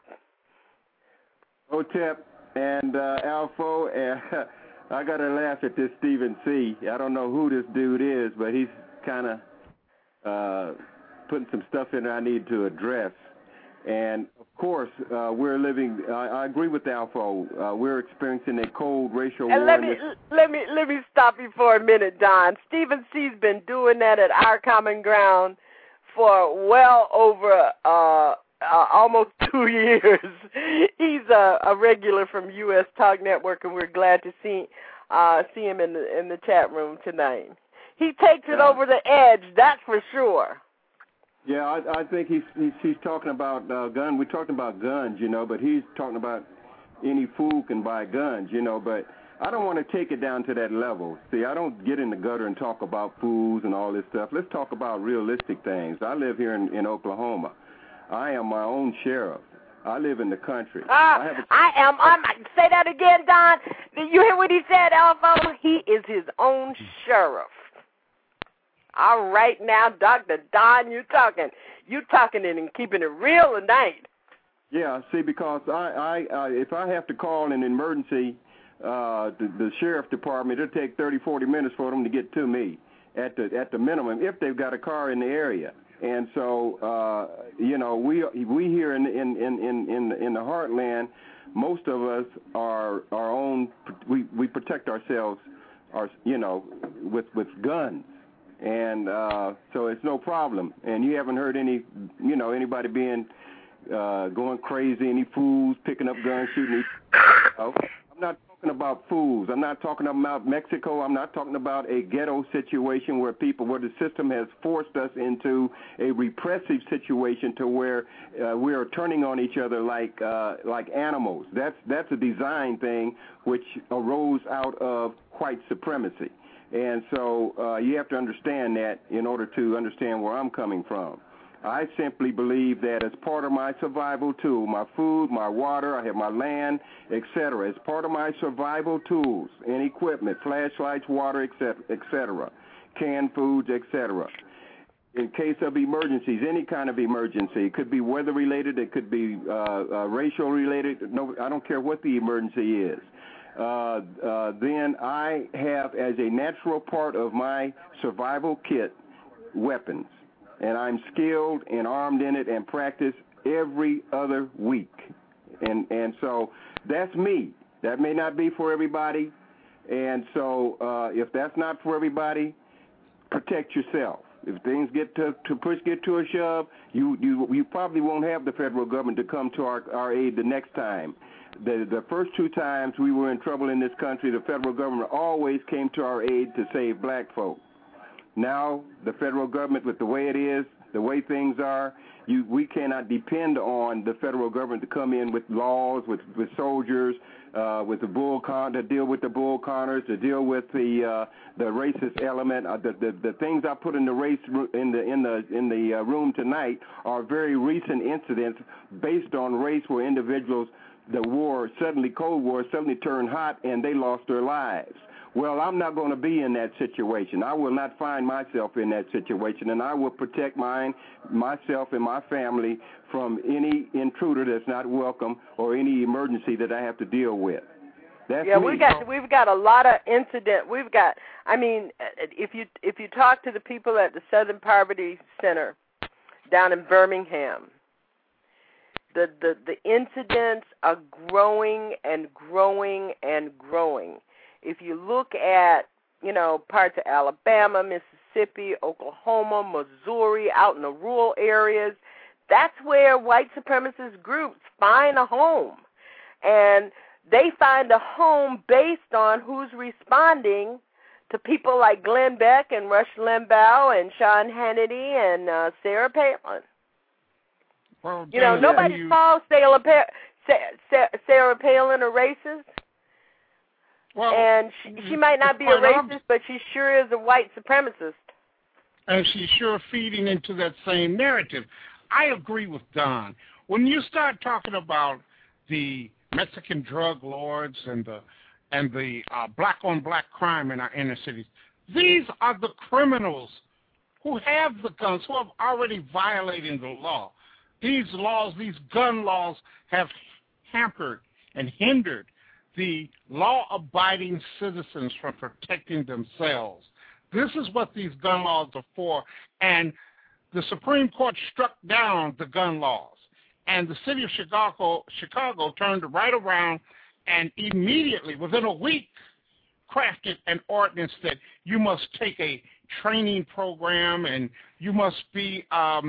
Hotep and Alpha. I got to laugh at this Stephen C. I don't know who this dude is, but he's kind of putting some stuff in there I need to address. And, of course, we're living, I agree with Alpha, we're experiencing a cold racial war. Let me stop you for a minute, Don. Stephen C.'s been doing that at Our Common Ground for well over almost 2 years. He's a regular from U.S. Talk Network, and we're glad to see him in the chat room tonight. He takes it over the edge, that's for sure. Yeah, I think he's talking about gun. We're talking about guns, but he's talking about any fool can buy guns, but I don't want to take it down to that level. See, I don't get in the gutter and talk about fools and all this stuff. Let's talk about realistic things. I live here in Oklahoma. I am my own sheriff. I live in the country. Say that again, Don. Did you hear what he said, Alpha? He is his own sheriff. All right now, Dr. Don, you talking and keeping it real tonight. Yeah, see, because I if I have to call an emergency, the sheriff department, it'll take 30, 40 minutes for them to get to me at the minimum if they've got a car in the area. And so, we here in the heartland, most of us are our own. We protect ourselves, with guns. And so it's no problem. And you haven't heard anybody being going crazy, any fools picking up guns, shooting. I'm not talking about fools. I'm not talking about Mexico. I'm not talking about a ghetto situation where the system has forced us into a repressive situation to where we are turning on each other like animals. That's a design thing which arose out of white supremacy. And so you have to understand that in order to understand where I'm coming from. I simply believe that as part of my survival tool, my food, my water, I have my land, etc., as part of my survival tools and equipment, flashlights, water, etc., canned foods, etc., in case of emergencies, any kind of emergency, it could be weather-related, it could be racial-related, no, I don't care what the emergency is. Then I have, as a natural part of my survival kit, weapons. And I'm skilled and armed in it and practice every other week. And so that's me. That may not be for everybody. And so if that's not for everybody, protect yourself. If things get to a shove, you probably won't have the federal government to come to our aid the next time. The first two times we were in trouble in this country, the federal government always came to our aid to save black folk. Now, the federal government, with the way it is, the way things are, we cannot depend on the federal government to come in with laws, with soldiers, with the to deal with the bull conners, to deal with the racist element. The things I put in the race in the room tonight are very recent incidents based on race, where individuals, the Cold War suddenly turned hot and they lost their lives. Well, I'm not going to be in that situation. I will not find myself in that situation, and I will protect myself and my family from any intruder that's not welcome or any emergency that I have to deal with. That's me. We've got a lot of incident. If you talk to the people at the Southern Poverty Center down in Birmingham, the incidents are growing and growing and growing. If you look at, parts of Alabama, Mississippi, Oklahoma, Missouri, out in the rural areas, that's where white supremacist groups find a home. And they find a home based on who's responding to people like Glenn Beck and Rush Limbaugh and Sean Hannity and Sarah Palin. Well, nobody calls Sarah Palin a racist. Well, and she might not be a racist, but she sure is a white supremacist. And she's sure feeding into that same narrative. I agree with Don. When you start talking about the Mexican drug lords and the black-on-black crime in our inner cities, these are the criminals who have the guns, who have already violated the law. These laws, these gun laws, have hampered and hindered the law-abiding citizens from protecting themselves. This is what these gun laws are for, and the Supreme Court struck down the gun laws, and the city of Chicago turned right around and immediately, within a week, crafted an ordinance that you must take a training program and you must be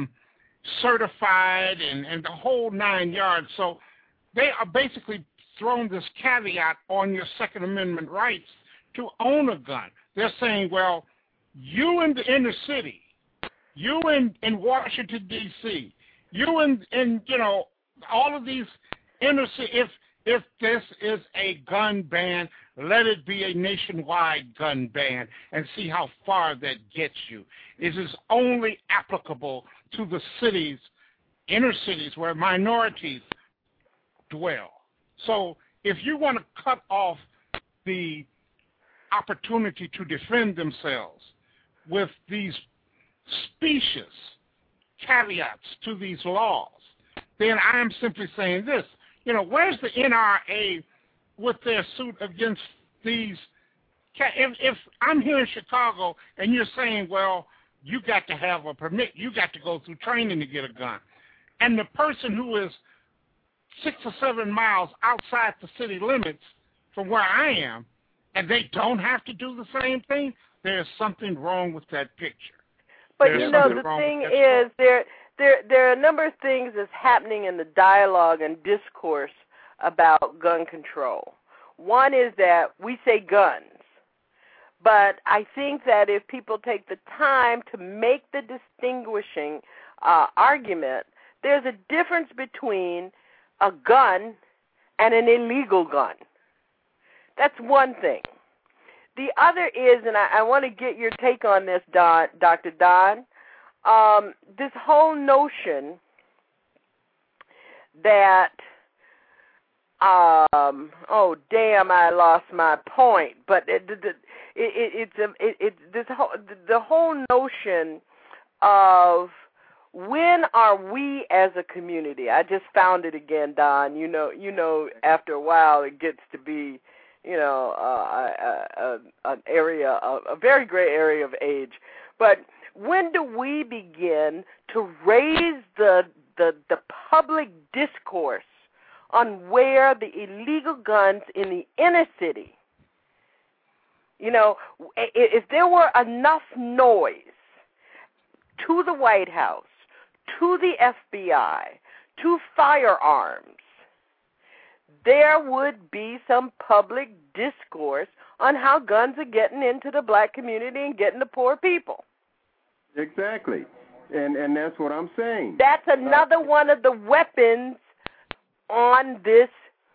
certified and the whole 9 yards. So they are basically thrown this caveat on your Second Amendment rights to own a gun. They're saying, well, you in the inner city, you in Washington, D.C., you in all of these inner city, if this is a gun ban, let it be a nationwide gun ban and see how far that gets you. It is only applicable to the cities, inner cities, where minorities dwell. So if you want to cut off the opportunity to defend themselves with these specious caveats to these laws, then I am simply saying this. Where's the NRA with their suit against these? If I'm here in Chicago and you're saying, well, you got to have a permit, you got to go through training to get a gun, and the person who is 6 or 7 miles outside the city limits from where I am, and they don't have to do the same thing, there's something wrong with that picture. But the thing is, there are a number of things that's happening in the dialogue and discourse about gun control. One is that we say guns, but I think that if people take the time to make the distinguishing argument, there's a difference between a gun and an illegal gun. That's one thing. The other is, and I want to get your take on this, Dr. Don, this whole notion that, oh damn, I lost my point. But the whole notion of when are we as a community? I just found it again, Don. After a while, it gets to be, an area, a very gray area of age. But when do we begin to raise the public discourse on where the illegal guns in the inner city, if there were enough noise to the White House, to the FBI, to firearms, there would be some public discourse on how guns are getting into the black community and getting to poor people. Exactly. And that's what I'm saying. That's another one of the weapons on this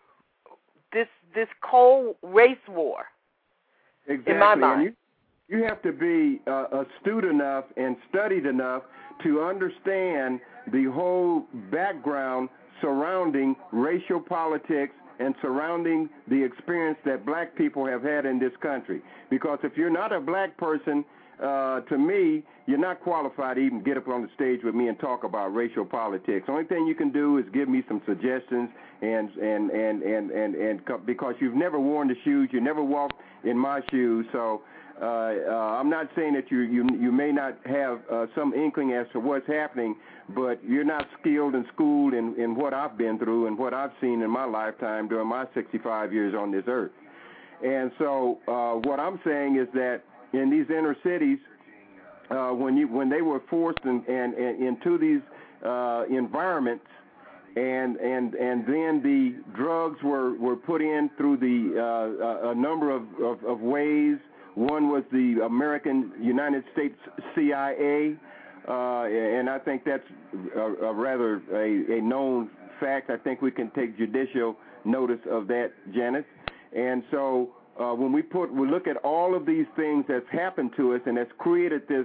cold race war. Exactly. In my mind. And you have to be astute enough and studied enough to understand the whole background surrounding racial politics and surrounding the experience that black people have had in this country. Because if you're not a black person, to me, you're not qualified to even get up on the stage with me and talk about racial politics. The only thing you can do is give me some suggestions, and because you've never worn the shoes, you never walked in my shoes, so I'm not saying that you may not have some inkling as to what's happening, but you're not skilled and schooled in what I've been through and what I've seen in my lifetime during my 65 years on this earth. And so what I'm saying is that in these inner cities, when they were forced into these environments, and then the drugs were put in through a number of ways. One was the United States CIA, and I think that's a rather a known fact. I think we can take judicial notice of that, Janice. And so when we look at all of these things that's happened to us and that's created this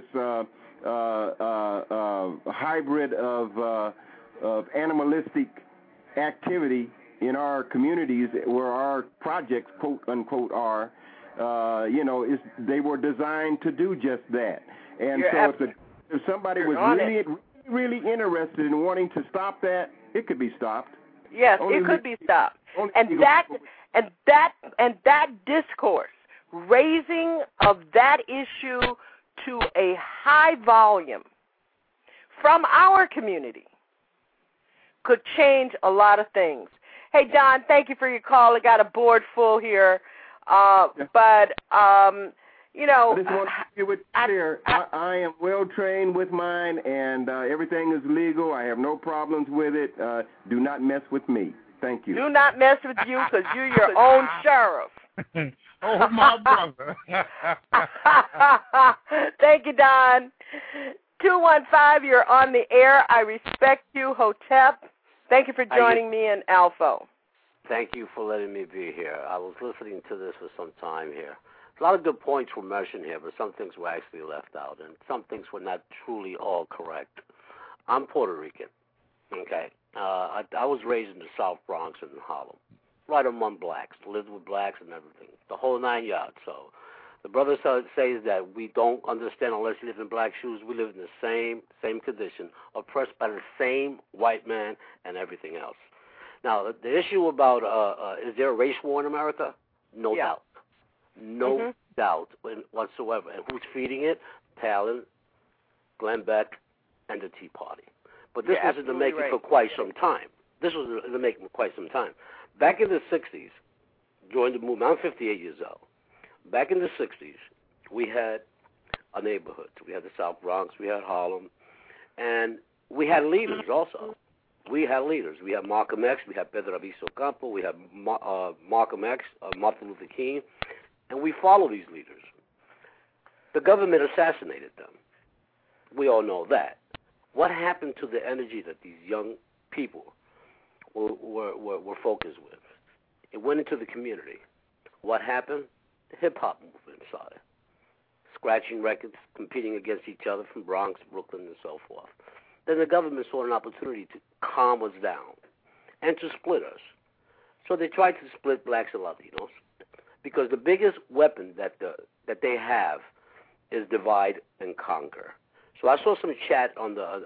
hybrid of animalistic activity in our communities where our projects, quote unquote, are, they were designed to do just that. And so if somebody was really interested in wanting to stop that, it could be stopped. Yes, it could be stopped. And that discourse, raising of that issue to a high volume from our community, could change a lot of things. Hey, Don, thank you for your call. I got a board full here. I am well trained with mine, and everything is legal. I have no problems with it. Do not mess with me. Thank you. Do not mess with you because you're your own sheriff. Oh, my brother. Thank you, Don. 215, you're on the air. I respect you, Hotep. Thank you for joining me in Alpha. Thank you for letting me be here. I was listening to this for some time here. A lot of good points were mentioned here, but some things were actually left out, and some things were not truly all correct. I'm Puerto Rican, okay? I was raised in the South Bronx in Harlem, right among blacks, lived with blacks and everything, the whole 9 yards. So the brother says that we don't understand unless you live in black shoes. We live in the same condition, oppressed by the same white man and everything else. Now, the issue about is there a race war in America? No doubt. No doubt whatsoever. And who's feeding it? Palin, Glenn Beck, and the Tea Party. But this was in the making for quite some time. Back in the 60s, during the movement, I'm 58 years old. Back in the 60s, we had a neighborhood. We had the South Bronx, we had Harlem, and we had leaders also. We had leaders. We had Malcolm X, we had Pedro Albizu Campos, we had Malcolm X, Martin Luther King, and we followed these leaders. The government assassinated them. We all know that. What happened to the energy that these young people were focused with? It went into the community. What happened? The hip-hop movement started. Scratching records, competing against each other from Bronx, Brooklyn, and so forth. Then the government saw an opportunity to calm us down and to split us. So they tried to split blacks and Latinos because the biggest weapon that they have is divide and conquer. So I saw some chat on the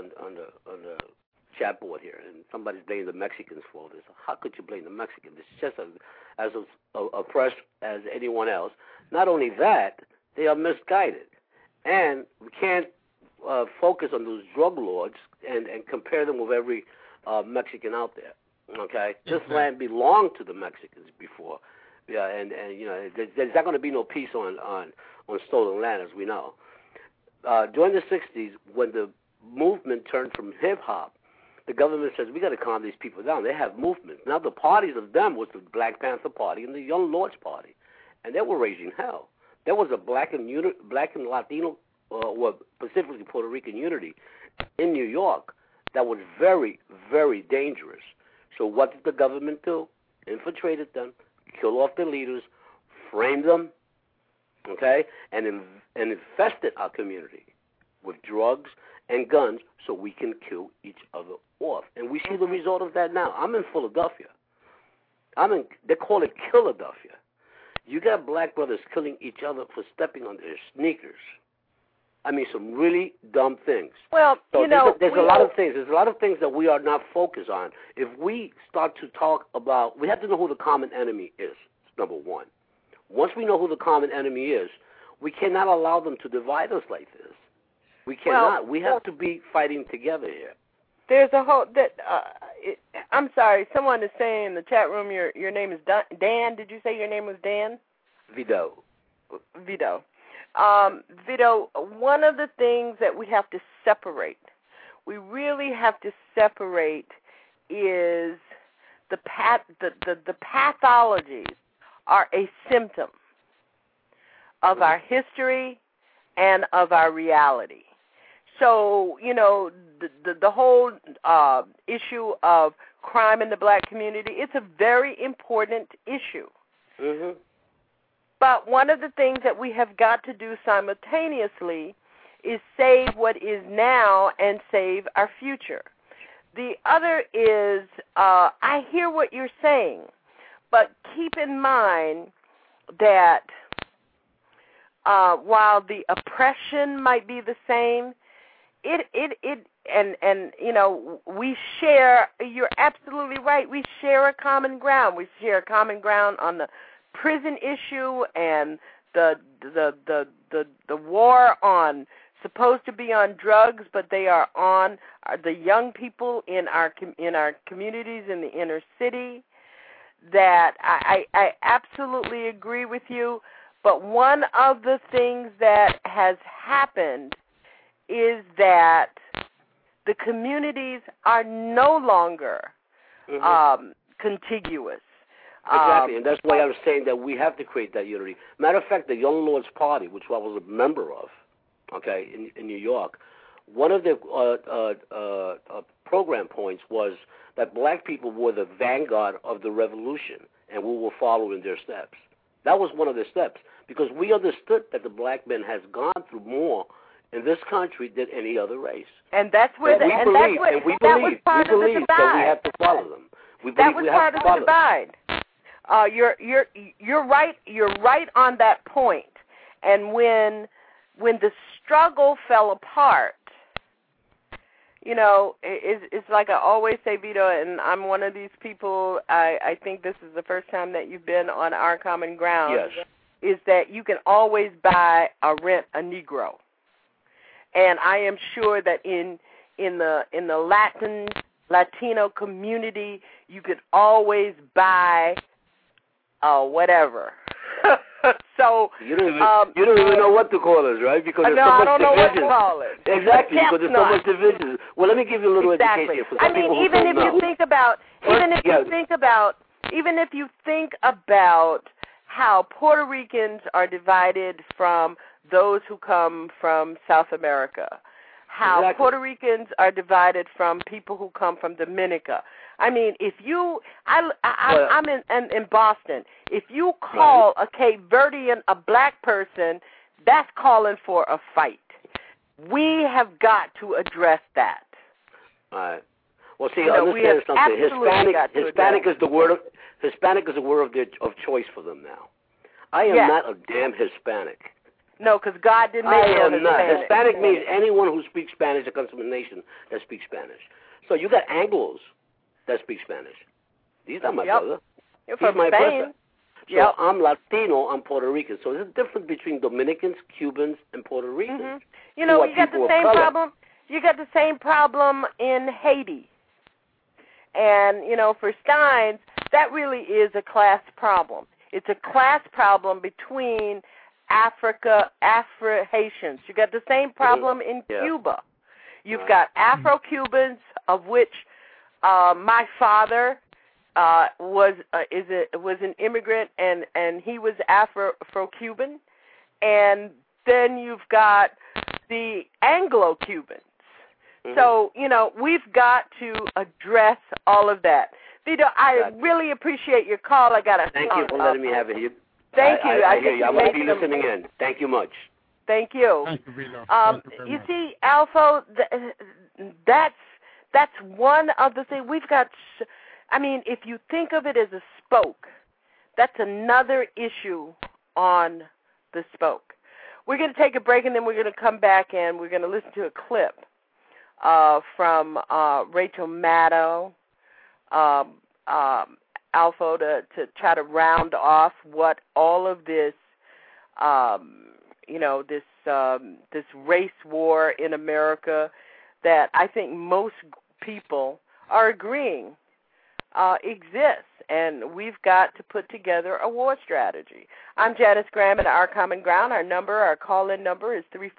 chat board here, and somebody's blaming the Mexicans for all this. How could you blame the Mexicans? It's just as oppressed as anyone else. Not only that, they are misguided, and we can't focus on those drug lords and compare them with every Mexican out there. Okay, this land belonged to the Mexicans before, and you know there's not going to be no peace on stolen land, as we know. During the 60s, when the movement turned from hip-hop, the government says, we got to calm these people down. They have movements. Now, the parties of them was the Black Panther Party and the Young Lords Party, and they were raising hell. There was a black and Latino, or specifically Puerto Rican unity in New York that was very, very dangerous. So what did the government do? Infiltrated them, killed off their leaders, framed them, okay, and infested our community with drugs and guns so we can kill each other off. And we see the result of that now. I'm in Philadelphia. They call it Philadelphia. You got black brothers killing each other for stepping on their sneakers. I mean, some really dumb things. Well, so you know, there's a lot of things. There's a lot of things that we are not focused on. If we start to talk about, we have to know who the common enemy is, number one. Once we know who the common enemy is, we cannot allow them to divide us like this. We cannot. We have to be fighting together here. There's a whole I'm sorry. Someone is saying in the chat room your name is Dan. Did you say your name was Dan? Vito. Vito, one of the things that we have to separate, we really have to separate, is the pathologies are a symptom of our history and of our reality. So, you know, the whole issue of crime in the black community, it's a very important issue. Mm-hmm. But one of the things that we have got to do simultaneously is save what is now and save our future. The other is, I hear what you're saying, but keep in mind that while the oppression might be the same, and you know, we share, you're absolutely right, we share a common ground. We share a common ground on the prison issue and the war on, supposed to be on drugs, but they are on the young people in our communities in the inner city. That I absolutely agree with you. But one of the things that has happened is that the communities are no longer contiguous. Exactly, and that's why I was saying that we have to create that unity. Matter of fact, the Young Lords Party, which I was a member of, okay, in New York, one of the program points was that black people were the vanguard of the revolution, and we were following their steps. That was one of the steps, because we understood that the black man has gone through more in this country than any other race. And that's where we believe that we have to follow them. That was part of the divide. You're right. You're right on that point. And when the struggle fell apart, you know, it's like I always say, Vito, and I'm one of these people. I think this is the first time that you've been on Our Common Ground. Yes. Is that you can always buy or rent a Negro, and I am sure that in the Latino community, you could always buy whatever. So you don't even know what to call us, right? Because there's so much I don't know division. what to call it. Exactly, because there's so much division. Well, let me give you a little education for some people who don't know. Even if you think about how Puerto Ricans are divided from those who come from South America, how Puerto Ricans are divided from people who come from Dominica. I mean, if you, I'm in Boston. If you call a Cape Verdean a black person, that's calling for a fight. We have got to address that. All right. Well, see, understand something. Hispanic is the word of choice for them now. I am not a damn Hispanic. No, because God didn't make I am Hispanic. not. Hispanic means anyone who speaks Spanish that comes from a nation that speaks Spanish. So you got Anglos that speak Spanish. He's not my brother. You're from my Spain. brother. So I'm Latino, I'm Puerto Rican. So there's a difference between Dominicans, Cubans, and Puerto Ricans. Mm-hmm. You know, you got the same problem. You got the same problem in Haiti. And, you know, for Steins, that really is a class problem. It's a class problem between Afro-Haitians. You got the same problem in Cuba. You've got Afro-Cubans, of which my father was an immigrant, and he was Afro-Cuban. And then you've got the Anglo-Cubans. Mm-hmm. So, you know, we've got to address all of that. Vito, I really appreciate your call. Thank you for letting me have it. Thank you. I hear you. I'm going to be listening in. Thank you much. Thank you. Thank you, Vito. You see, Alpha, that's one of the things we've got. I mean, if you think of it as a spoke, that's another issue on the spoke. We're going to take a break, and then we're going to come back, and we're going to listen to a clip from Rachel Maddow, Alpha, to try to round off what all of this, this race war in America that I think most people are agreeing exists, and we've got to put together a war strategy. I'm Janice Graham at Our Common Ground. Our call-in number is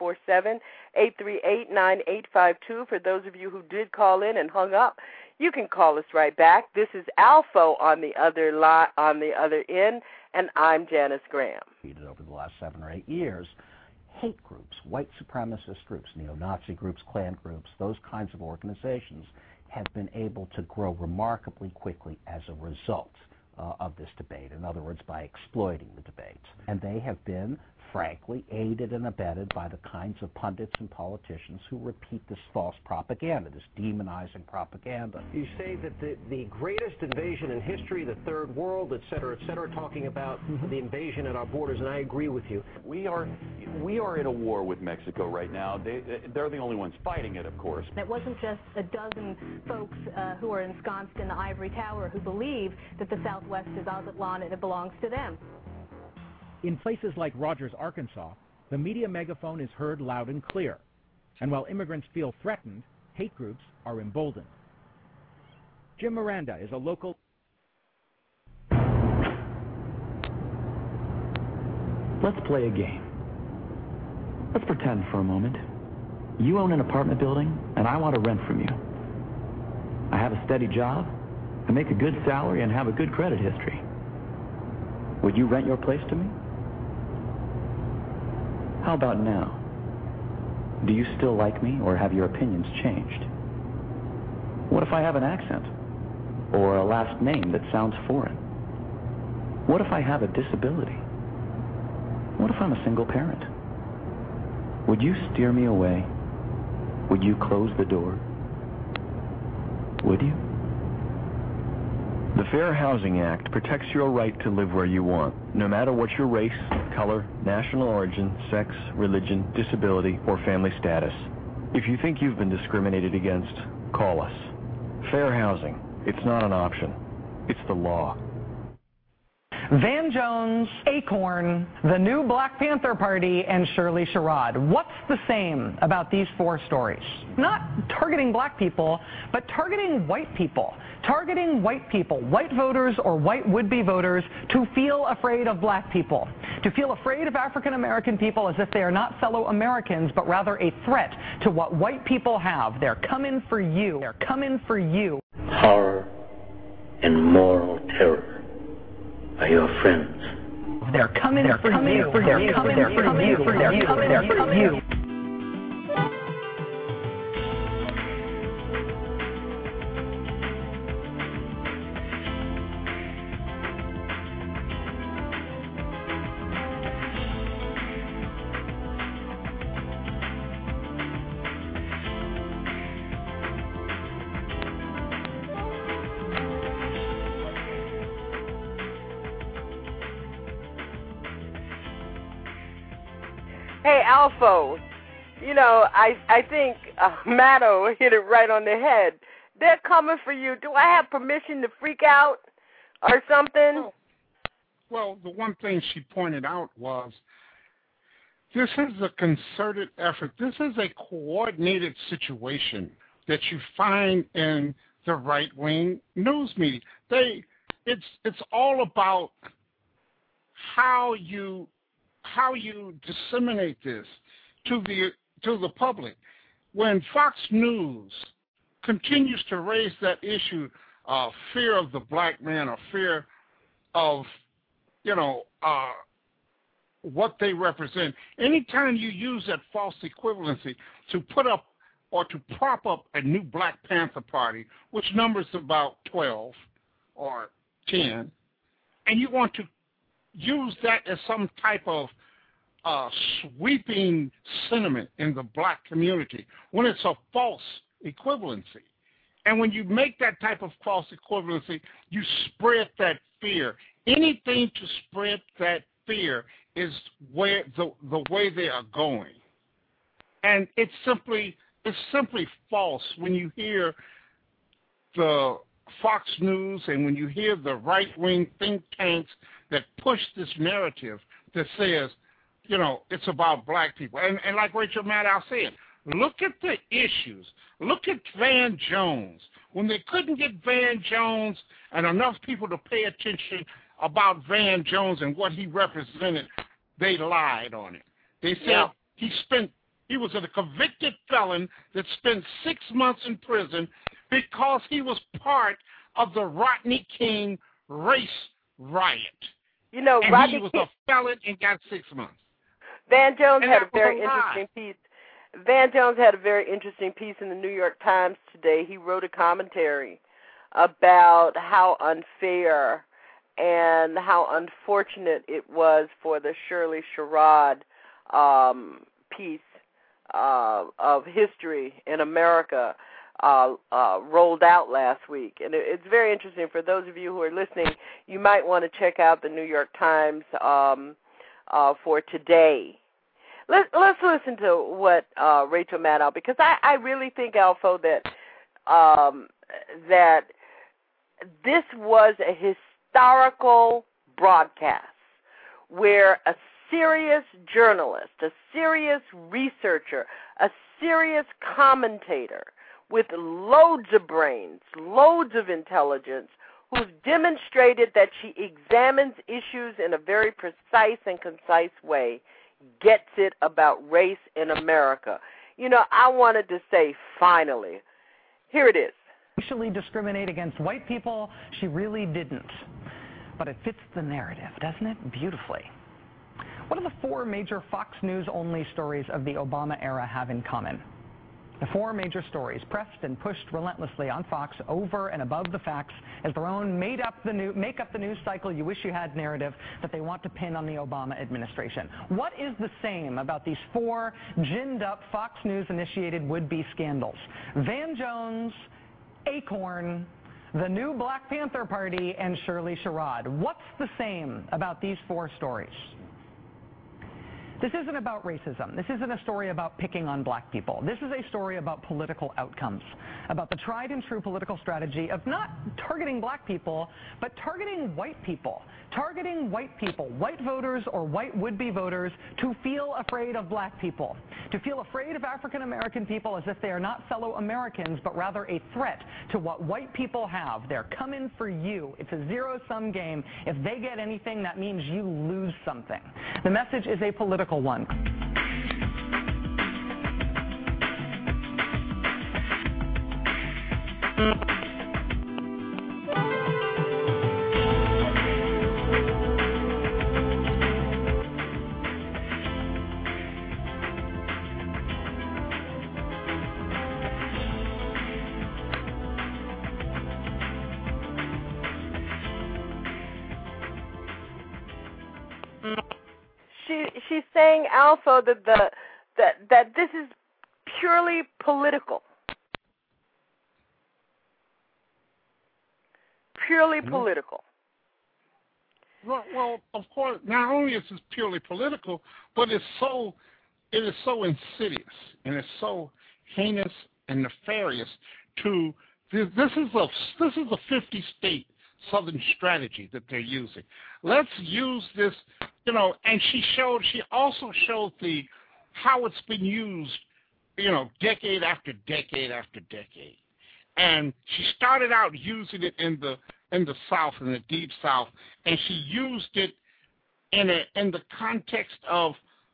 347-838-9852. For those of you who did call in and hung up, you can call us right back. This is Alpha on the other end, and I'm Janice Graham. Over the last 7 or 8 years, hate groups, white supremacist groups, neo-Nazi groups, Klan groups, those kinds of organizations have been able to grow remarkably quickly as a result of this debate. In other words, by exploiting the debates. And they have been, frankly, aided and abetted by the kinds of pundits and politicians who repeat this false propaganda, this demonizing propaganda. You say that the greatest invasion in history, the third world, et cetera, talking about the invasion at our borders, and I agree with you. We are in a war with Mexico right now. They're the only ones fighting it, of course. It wasn't just a dozen folks who are ensconced in the ivory tower who believe that the Southwest is Aztlan and it belongs to them. In places like Rogers, Arkansas, the media megaphone is heard loud and clear. And while immigrants feel threatened, hate groups are emboldened. Jim Miranda is a local... Let's play a game. Let's pretend for a moment. You own an apartment building, and I want to rent from you. I have a steady job, I make a good salary, and have a good credit history. Would you rent your place to me? How about now? Do you still like me, or have your opinions changed? What if I have an accent? Or a last name that sounds foreign? What if I have a disability? What if I'm a single parent? Would you steer me away? Would you close the door? Would you? The Fair Housing Act protects your right to live where you want, no matter what your race, color, national origin, sex, religion, disability, or family status. If you think you've been discriminated against, call us. Fair housing. It's not an option. It's the law. Van Jones, Acorn, the new Black Panther Party, and Shirley Sherrod. What's the same about these four stories? Not targeting black people, but targeting white people. Targeting white people, white voters or white would-be voters, to feel afraid of black people. To feel afraid of African American people as if they are not fellow Americans, but rather a threat to what white people have. They're coming for you. They're coming for you. Horror and moral terror are your friends. They're coming for you. They're coming for you. They're coming for you. Hey, Alpha, you know, I think Maddo hit it right on the head. They're coming for you. Do I have permission to freak out or something? Well, the one thing she pointed out was this is a concerted effort. This is a coordinated situation that you find in the right-wing news media. It's all about how you disseminate this to the public. When Fox News continues to raise that issue of fear of the black man or fear of, what they represent, anytime you use that false equivalency to put up or to prop up a new Black Panther Party, which numbers about 12 or 10, and you want to use that as some type of sweeping sentiment in the black community when it's a false equivalency. And when you make that type of false equivalency, you spread that fear. Anything to spread that fear is where the way they are going. And it's simply false when you hear the Fox News and when you hear the right-wing think tanks that push this narrative that says, it's about black people. And like Rachel Maddow said, look at the issues. Look at Van Jones. When they couldn't get Van Jones and enough people to pay attention about Van Jones and what he represented, they lied on it. They said he was a convicted felon that spent 6 months in prison because he was part of the Rodney King race riot. He was a felon and got 6 months. Van Jones had a very interesting piece. Van Jones had a very interesting piece in the New York Times today. He wrote a commentary about how unfair and how unfortunate it was for the Shirley Sherrod piece of history in America rolled out last week. And it's very interesting. For those of you who are listening, you might want to check out the New York Times for today. Let's listen to what Rachel Maddow, because I really think, Alpha, that this was a historical broadcast where a serious journalist, a serious researcher, a serious commentator with loads of brains, loads of intelligence, who's demonstrated that she examines issues in a very precise and concise way, gets it about race in America. I wanted to say, finally, here it is. Racially discriminate against white people, she really didn't. but it fits the narrative, doesn't it? Beautifully. What do the 4 major Fox News-only stories of the Obama era have in common? The 4 major stories, pressed and pushed relentlessly on Fox over and above the facts, as their own make up the news cycle you wish you had narrative that they want to pin on the Obama administration. What is the same about these 4 ginned-up Fox News-initiated would-be scandals? Van Jones, Acorn, the new Black Panther Party, and Shirley Sherrod. What's the same about these 4 stories? This isn't about racism. This isn't a story about picking on black people. This is a story about political outcomes, about the tried and true political strategy of not targeting black people, but targeting white people. Targeting white people, white voters or white would-be voters, to feel afraid of black people, to feel afraid of African American people as if they are not fellow Americans, but rather a threat to what white people have. They're coming for you. It's a zero-sum game. If they get anything, that means you lose something. The message is a political one. She's saying, Alpha, that this is purely political. Purely political. Well, of course, not only is this purely political, but it is so insidious and it's so heinous and nefarious. This is a 50-state Southern strategy that they're using. Let's use this, and she also showed how it's been used, decade after decade after decade. And she started out using it in the South, in the Deep South, and she used it in the context of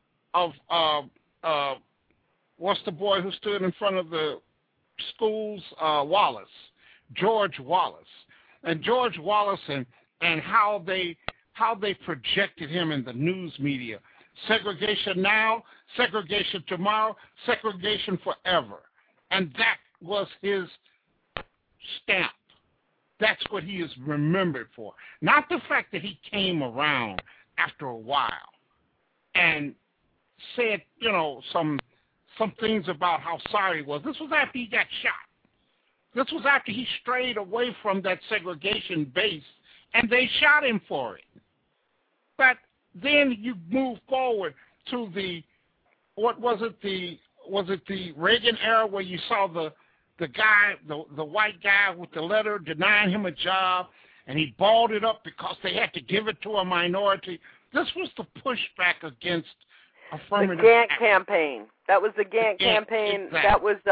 what's the boy who stood in front of the schools? Wallace, George Wallace. And George Wallace and how they projected him in the news media. Segregation now, segregation tomorrow, segregation forever. And that was his stamp. That's what he is remembered for. Not the fact that he came around after a while and said, some things about how sorry he was. This was after he got shot. This was after he strayed away from that segregation base, and they shot him for it. But then you move forward to the Reagan era where you saw the white guy with the letter denying him a job, and he balled it up because they had to give it to a minority. This was the pushback against affirmative The Gantt action. campaign. That was the Gantt campaign. Exactly. That was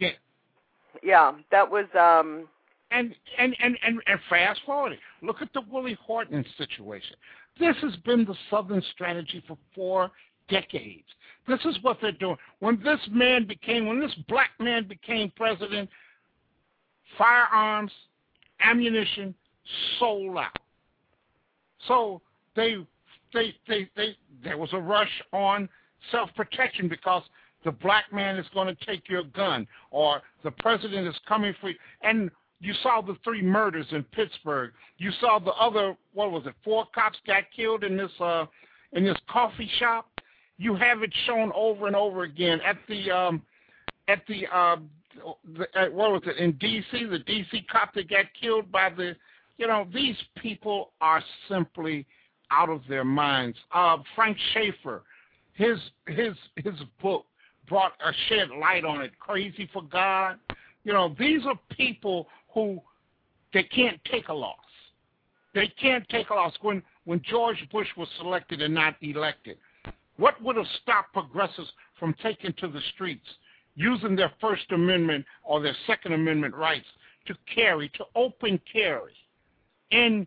that was and fast forward. Look at the Willie Horton situation. This has been the Southern strategy for 4 decades. This is what they're doing. When this black man became president, firearms, ammunition sold out. So there was a rush on self-protection because the black man is going to take your gun, or the president is coming for you. And you saw the 3 murders in Pittsburgh. You saw the other, 4 cops got killed in this coffee shop. You have it shown over and over again in D.C., the D.C. cop that got killed by these people are simply out of their minds. Frank Schaeffer, his book shed light on it, Crazy for God. These are people who they can't take a loss. They can't take a loss. When George Bush was selected and not elected, what would have stopped progressives from taking to the streets, using their First Amendment or their Second Amendment rights to open carry, in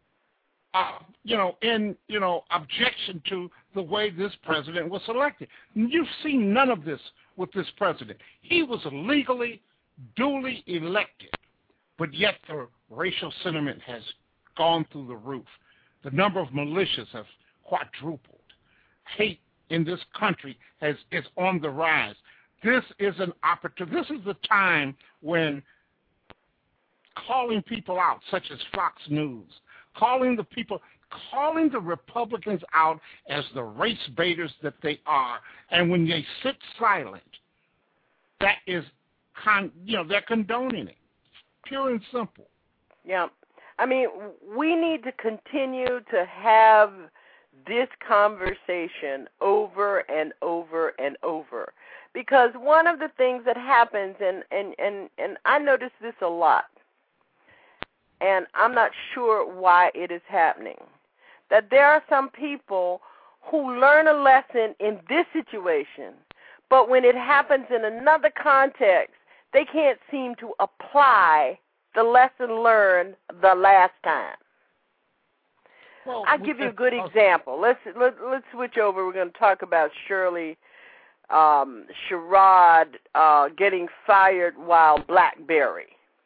objection to the way this president was selected? You've seen none of this with this president. He was legally, duly elected, but yet the racial sentiment has gone through the roof. The number of militias have quadrupled. Hate in this country is on the rise. This is an opportunity. This is the time when calling people out, such as Fox News, calling the Republicans out as the race baiters that they are, and when they sit silent, that is, they're condoning it, pure and simple. Yeah. I mean, we need to continue to have this conversation over and over and over, because one of the things that happens, and I notice this a lot, and I'm not sure why it is happening, that there are some people who learn a lesson in this situation, but when it happens in another context, they can't seem to apply the lesson learned the last time. Well, I'll give you a good example. Let's switch over. We're going to talk about Shirley Sherrod getting fired while BlackBerry.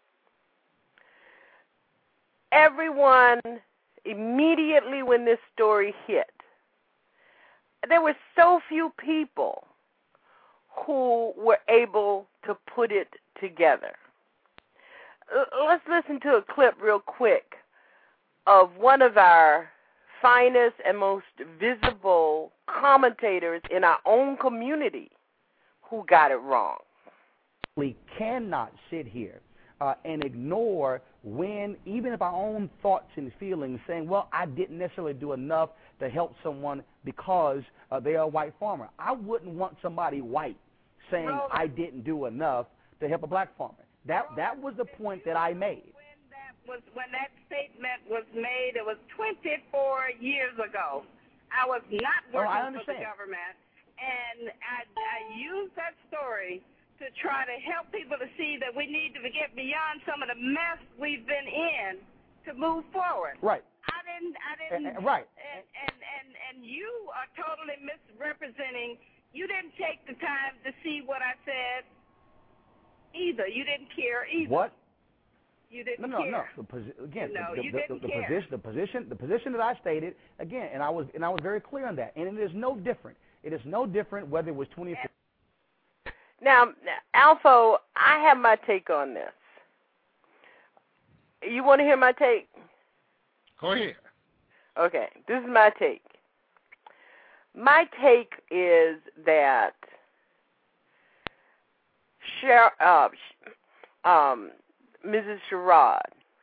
Everyone, immediately when this story hit, there were so few people who were able to put it together. Let's listen to a clip real quick of one of our finest and most visible commentators in our own community who got it wrong. We cannot sit here and ignore when, even if our own thoughts and feelings, saying, well, I didn't necessarily do enough to help someone because they are a white farmer. I wouldn't want somebody white saying I didn't do enough to help a black farmer. That was the point that I made. When that statement was made, it was 24 years ago. I was not working for the government, and I used that story to try to help people to see that we need to get beyond some of the mess we've been in to move forward. Right. I didn't. Right. And you are totally misrepresenting. You didn't take the time to see what I said either. You didn't care either. What? You didn't care. No. The position that I stated again, and I was very clear on that, and it is no different. It is no different whether it was 24. Now, Alpha, I have my take on this. You want to hear my take? Go ahead. Okay, this is my take. My take is that Mrs. Sherrod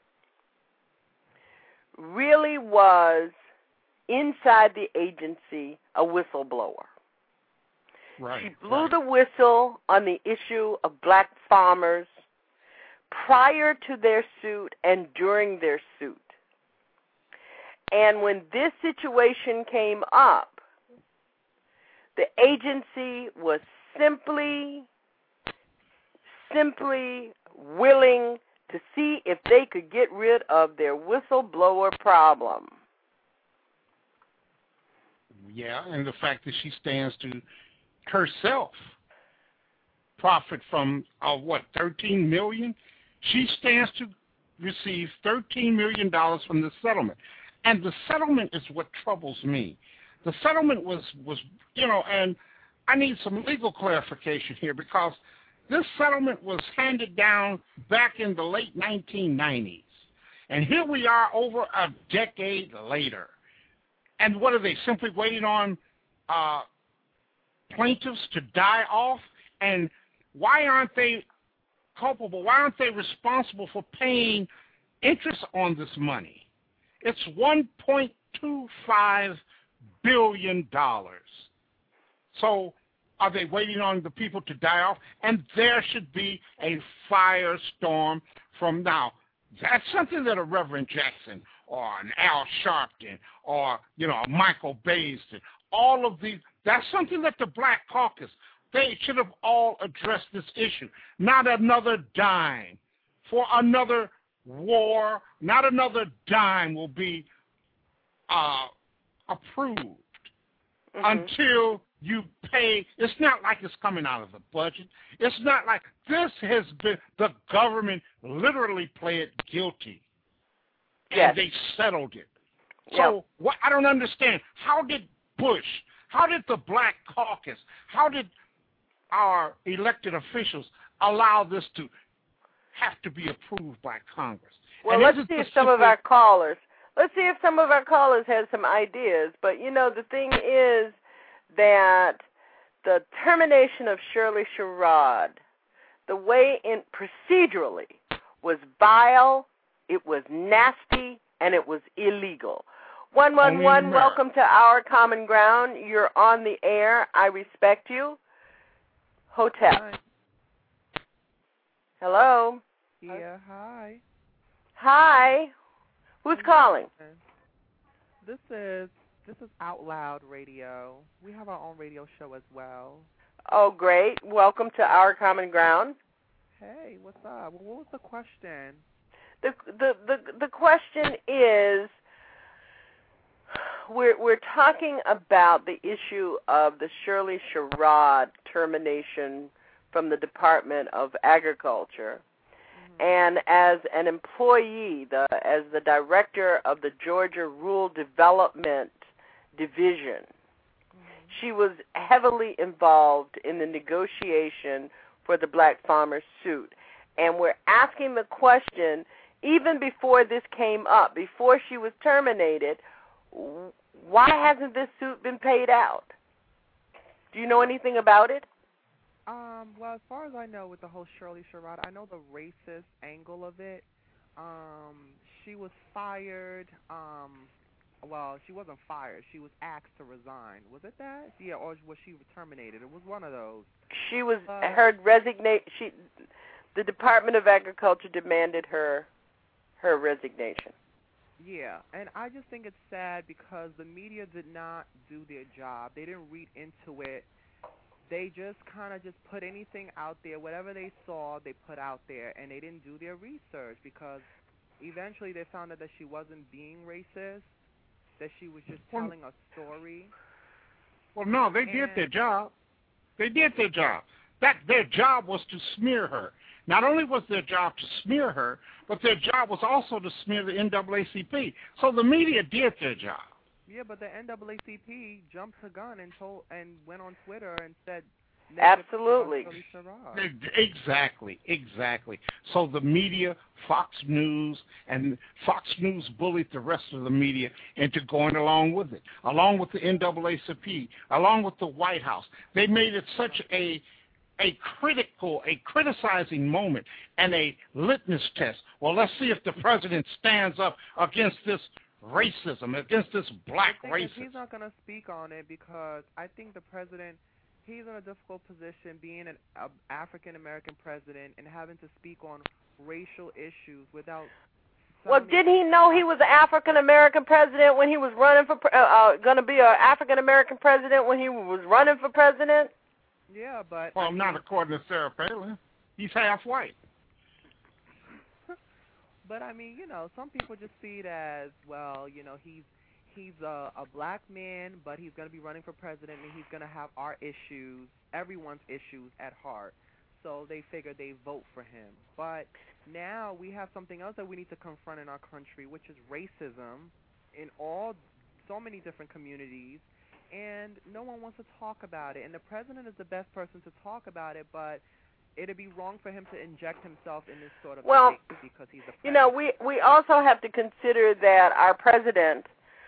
really was, inside the agency, a whistleblower. Right. She blew the whistle on the issue of black farmers prior to their suit and during their suit. And when this situation came up, the agency was simply willing to see if they could get rid of their whistleblower problem. Yeah, and the fact that she stands to herself profit from $13 million. She stands to receive $13 million from the settlement, and the settlement is what troubles me. The settlement was and I need some legal clarification here, because this settlement was handed down back in the late 1990s, and here we are over a decade later. And what are they, simply waiting on plaintiffs to die off? And why aren't they culpable? Why aren't they responsible for paying interest on this money? It's $1.25 billion. So are they waiting on the people to die off? And there should be a firestorm from now. That's something that a Reverend Jackson or an Al Sharpton or, a Michael Baisden, all of these, that's something that the Black Caucus, they should have all addressed this issue. Not another dime for another war, not another dime will be approved until you pay. It's not like it's coming out of the budget. It's not like this has been, the government literally pled guilty. And they settled it. So what? I don't understand. How did Bush, how did the Black Caucus, how did our elected officials allow this to have to be approved by Congress? Well, let's see if some of our callers have some ideas. But, you know, the thing is that the termination of Shirley Sherrod, the way in procedurally, was vile, it was nasty, and it was illegal. 111, welcome to Our Common Ground. You're on the air. I respect you. Hotep. Hi. Hello. Yeah, hi. Hi. Who's calling? This is Out Loud Radio. We have our own radio show as well. Oh, great. Welcome to Our Common Ground. Hey, what's up? What was the question? The question is, we're talking about the issue of the Shirley Sherrod termination from the Department of Agriculture. And as an employee, as the director of the Georgia Rural Development Division, she was heavily involved in the negotiation for the black farmers' suit. And we're asking the question, even before this came up, before she was terminated, why hasn't this suit been paid out? Do you know anything about it? Well, as far as I know with the whole Shirley Sherrod, I know the racist angle of it. She was fired. Well, she wasn't fired. She was asked to resign. Was it that? Yeah, or was she terminated? It was one of those. She was her resignation. The Department of Agriculture demanded her resignation. Yeah, and I just think it's sad because the media did not do their job. They didn't read into it. They just kind of just put anything out there. Whatever they saw, they put out there, and they didn't do their research because eventually they found out that she wasn't being racist, that she was just telling a story. Well, no, they did their job. They did their job. Their job was to smear her. Not only was their job to smear her, but their job was also to smear the NAACP. So the media did their job. Yeah, but the NAACP jumped the gun and went on Twitter and said, absolutely. Exactly. So the media, Fox News bullied the rest of the media into going along with it, along with the NAACP, along with the White House. They made it such a criticizing moment and a litmus test. Well, let's see if the president stands up against this racism, against this black racism. He's not going to speak on it because I think the president, he's in a difficult position being an African-American president and having to speak on racial issues without... Well, did he know he was an African-American president when he was running for... going to be an African-American president when he was running for president? Yeah, but... Well, not according to Sarah Palin. He's half white. But, I mean, you know, some people just see it as, well, you know, he's a black man, but he's going to be running for president, and he's going to have our issues, everyone's issues at heart. So they figure they vote for him. But now we have something else that we need to confront in our country, which is racism in so many different communities, and no one wants to talk about it. And the president is the best person to talk about it, but it'd be wrong for him to inject himself in this sort of debate because he's the president. You know, we also have to consider that our president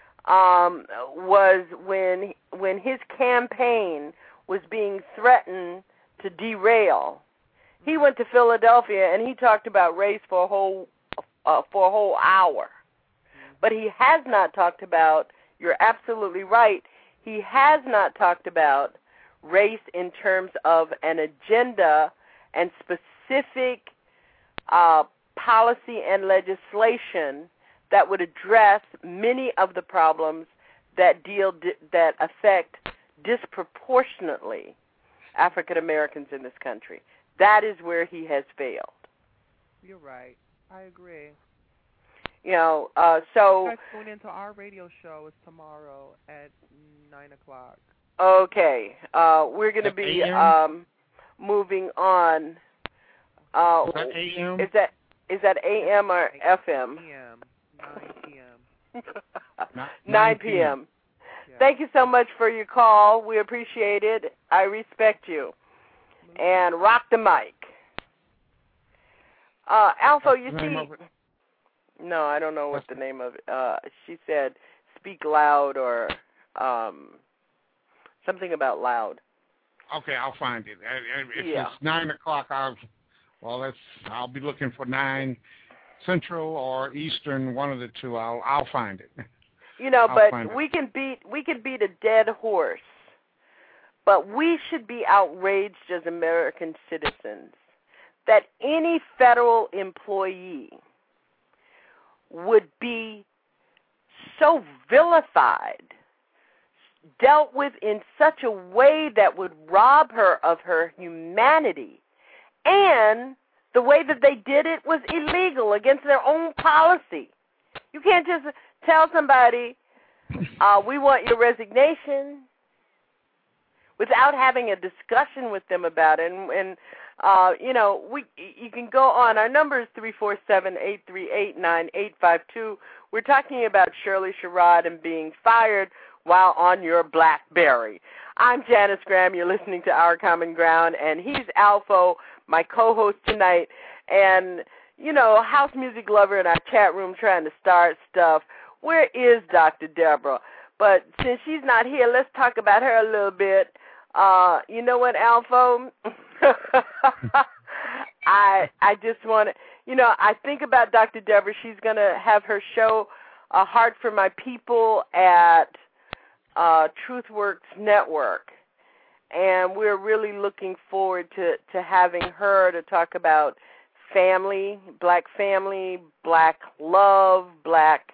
was when his campaign was being threatened to derail. He went to Philadelphia and he talked about race for a whole hour. But he has not talked about, you're absolutely right, he has not talked about race in terms of an agenda and specific policy and legislation that would address many of the problems that affect disproportionately African Americans in this country. That is where he has failed. You're right. I agree. You know, so... You guys tune into our radio show is tomorrow at 9 o'clock. Okay. We're going to be moving on. Is that AM? Is that AM or FM? AM, 9 p.m. 9 p.m. Yeah. Thank you so much for your call. We appreciate it. I respect you. And rock the mic. Alpha, you see... No, I don't know what the name of it. She said, speak loud or something about loud. Okay, I'll find it. If yeah. It's 9 o'clock, I'll be looking for 9 Central or Eastern, one of the two. I'll find it. You know, but we can beat a dead horse. But we should be outraged as American citizens that any federal employee would be so vilified, dealt with in such a way that would rob her of her humanity. And the way that they did it was illegal against their own policy. You can't just tell somebody, we want your resignation, without having a discussion with them about it. And you can go on. Our number is 347-838-9852. We're talking about Shirley Sherrod and being fired while on your BlackBerry. I'm Janice Graham. You're listening to Our Common Ground, and he's Alpho, my co-host tonight. And, house music lover in our chat room trying to start stuff. Where is Dr. Deborah? But since she's not here, let's talk about her a little bit. You know what, Alpho? I just want to, I think about Dr. Deborah. She's going to have her show, Heart for My People, at TruthWorks Network. And we're really looking forward to having her to talk about family, black love, black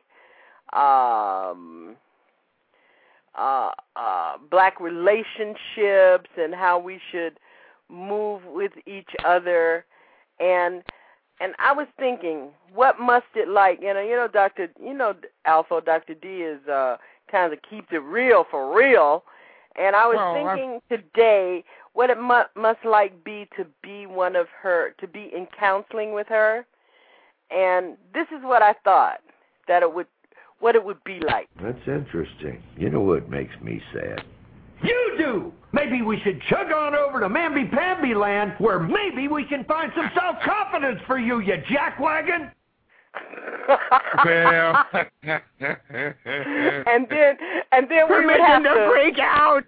relationships, and how we should move with each other. And I was thinking, what must it like? Alpha, Dr. D is kind of keeps it real for real. And I was thinking today what it must like be to be to be in counseling with her. And this is what I thought what it would be like. That's interesting. You know what makes me sad? You do! Maybe we should chug on over to Mamby-Pamby land, where maybe we can find some self-confidence for you, you jackwagon! Well, and then we would have to break out.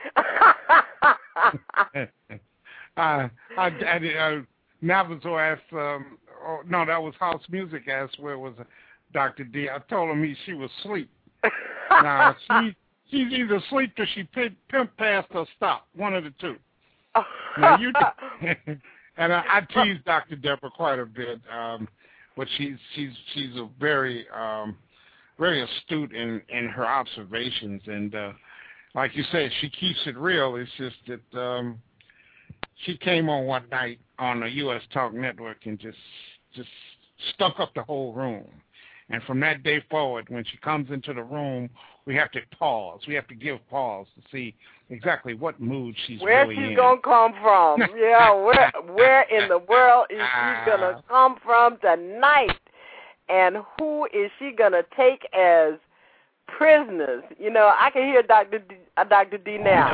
Navajo asked. No, that was House Music asked where was Dr. D. I told him she was asleep. Now she's either asleep or she pimp past or stop. One of the two. Now and I tease Dr. Deborah quite a bit. But she's a very very astute in her observations, and like you said, she keeps it real. It's just that she came on one night on the U.S. Talk Network and just stunk up the whole room. And from that day forward, when she comes into the room, we have to pause. We have to give pause to see exactly what mood she's really in. Where she's gonna come from? Yeah, where in the world is she gonna come from tonight? And who is she gonna take as prisoners? I can hear Dr. D now.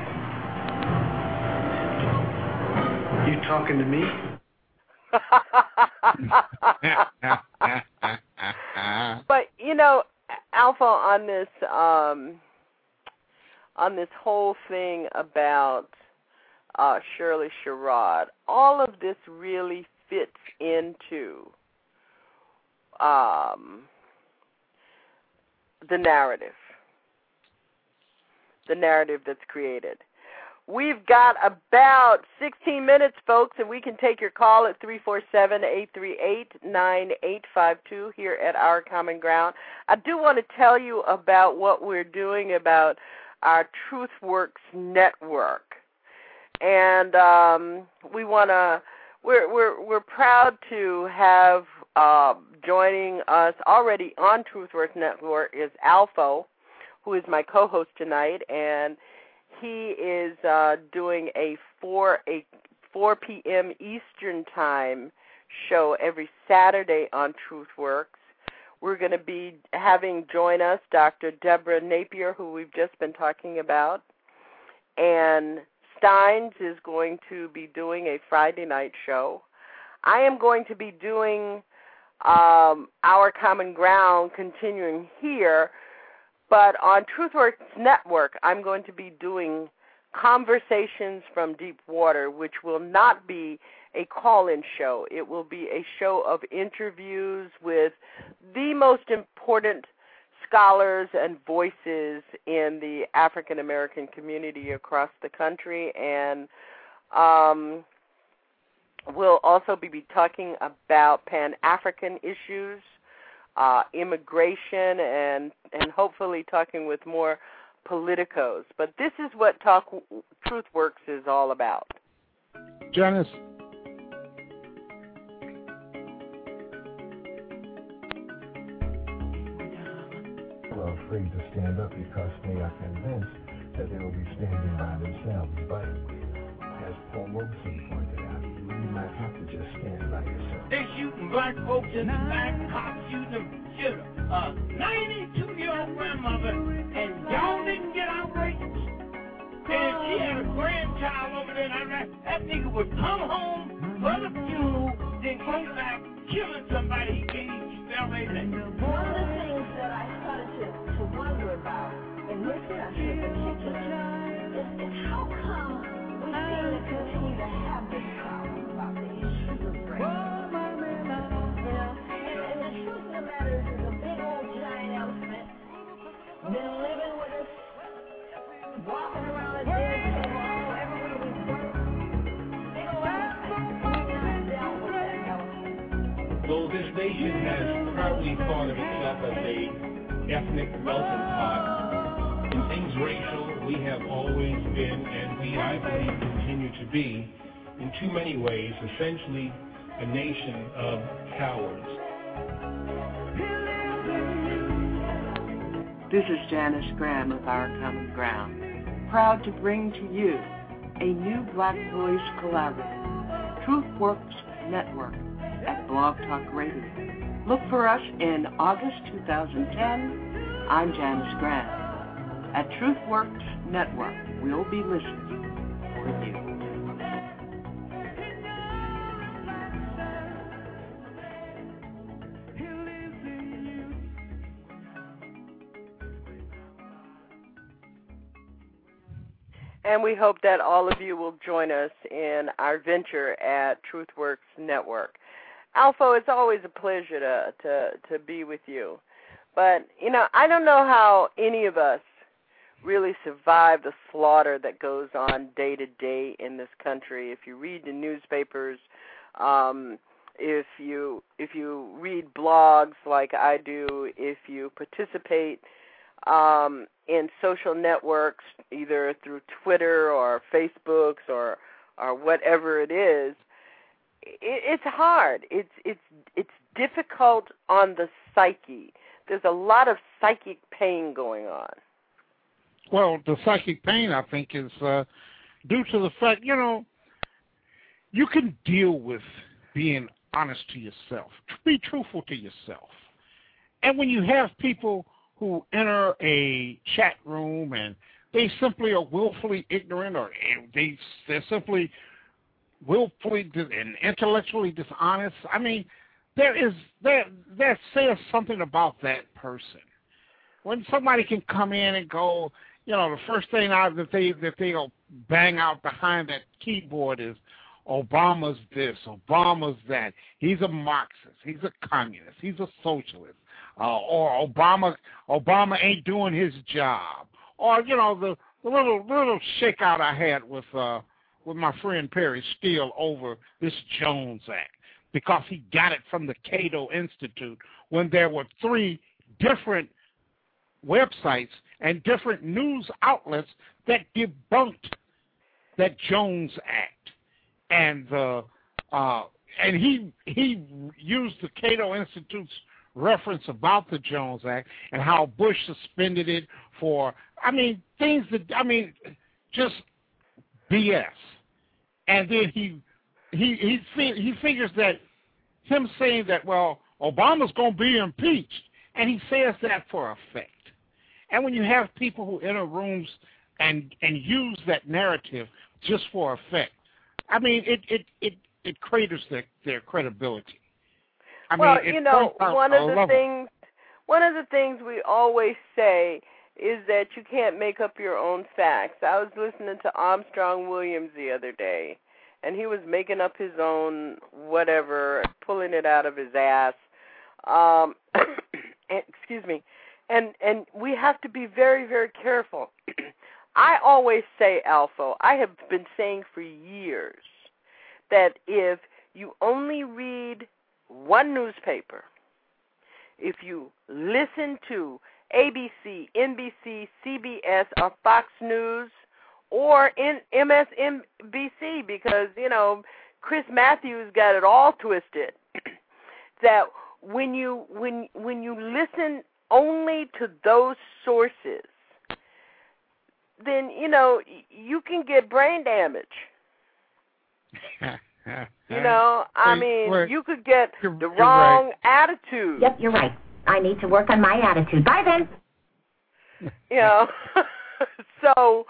You talking to me? But Alpha, on this whole thing about Shirley Sherrod, all of this really fits into the narrative that's created. We've got about 16 minutes, folks, and we can take your call at 347-838-9852 here at Our Common Ground. I do want to tell you about what we're doing about our TruthWorks network. And we're proud to have joining us already on TruthWorks Network is Alpho, who is my co-host tonight, and he is doing a 4 p.m. Eastern Time show every Saturday on TruthWorks, we're going to be having join us Dr. Deborah Napier, who we've just been talking about. And Steins is going to be doing a Friday night show. I am going to be doing Our Common Ground continuing here, but on TruthWorks Network, I'm going to be doing Conversations from Deep Water, which will not be a call-in show. It will be a show of interviews with the most important scholars and voices in the African American community across the country, and we'll also be talking about Pan-African issues, immigration, and hopefully talking with more politicos. But this is what TruthWorks is all about. Janice. Are afraid to stand up because they are convinced that they will be standing by themselves. But as Paul Robeson pointed out, you might have to just stand by yourself. They shooting black folks in the back, cops shooting them. Shoot a 92-year-old grandmother, and y'all didn't get outraged. And if she had a grandchild over there, that nigga would come home for the funeral, then go back killing somebody he can't even spell their name. One of the things that I started to wonder about in this country in particular is how come we seem to continue to have this problem about the issues of race. And the truth of the matter is a big old giant elephant been living with us, walking around a dead table everywhere we go. Big old elephant. We've not dealt with that elephant. Though this nation has proudly thought of itself as a ethnic melting pot, in things racial, we have always been, and we, I believe, continue to be, in too many ways, essentially a nation of cowards. This is Janice Graham of Our Common Ground, proud to bring to you a new Black Voice collaborative, TruthWorks Network, at Blog Talk Radio. Look for us in August 2010. I'm Janice Graham. At TruthWorks Network, we'll be listening for you. And we hope that all of you will join us in our venture at TruthWorks Network. Alpha, it's always a pleasure to be with you. But, I don't know how any of us really survive the slaughter that goes on day to day in this country. If you read the newspapers, if you read blogs like I do, if you participate in social networks, either through Twitter or Facebook or whatever it is, it's hard. It's difficult on the psyche. There's a lot of psychic pain going on. Well, the psychic pain, I think, is due to the fact, you can deal with being honest to yourself. Be truthful to yourself. And when you have people who enter a chat room and they simply are willfully ignorant, or they're simply willfully and intellectually dishonest, I mean, there says something about that person. When somebody can come in and go, the first thing that they'll bang out behind that keyboard is Obama's this, Obama's that. He's a Marxist. He's a communist. He's a socialist. Or Obama ain't doing his job. Or the little shakeout I had with my friend Perry Steele over this Jones Act, because he got it from the Cato Institute when there were 3 different websites and different news outlets that debunked that Jones Act, and he used the Cato Institute's reference about the Jones Act and how Bush suspended it for, things that, just BS. And then he figures that him saying that, well, Obama's going to be impeached, And he says that for effect. And when you have people who enter rooms and use that narrative just for effect, I mean, it craters their credibility. One of the things we always say is that you can't make up your own facts. I was listening to Armstrong Williams the other day, and he was making up his own whatever, pulling it out of his ass. Excuse me. And we have to be very, very careful. I always say, Alpha, I have been saying for years that if you only read one newspaper, if you listen to ABC, NBC, CBS, or Fox News, or MSNBC, because, Chris Matthews got it all twisted, that when you listen only to those sources, then, you can get brain damage. You could get the wrong attitude. Yep, you're right. I need to work on my attitude. Bye then. So,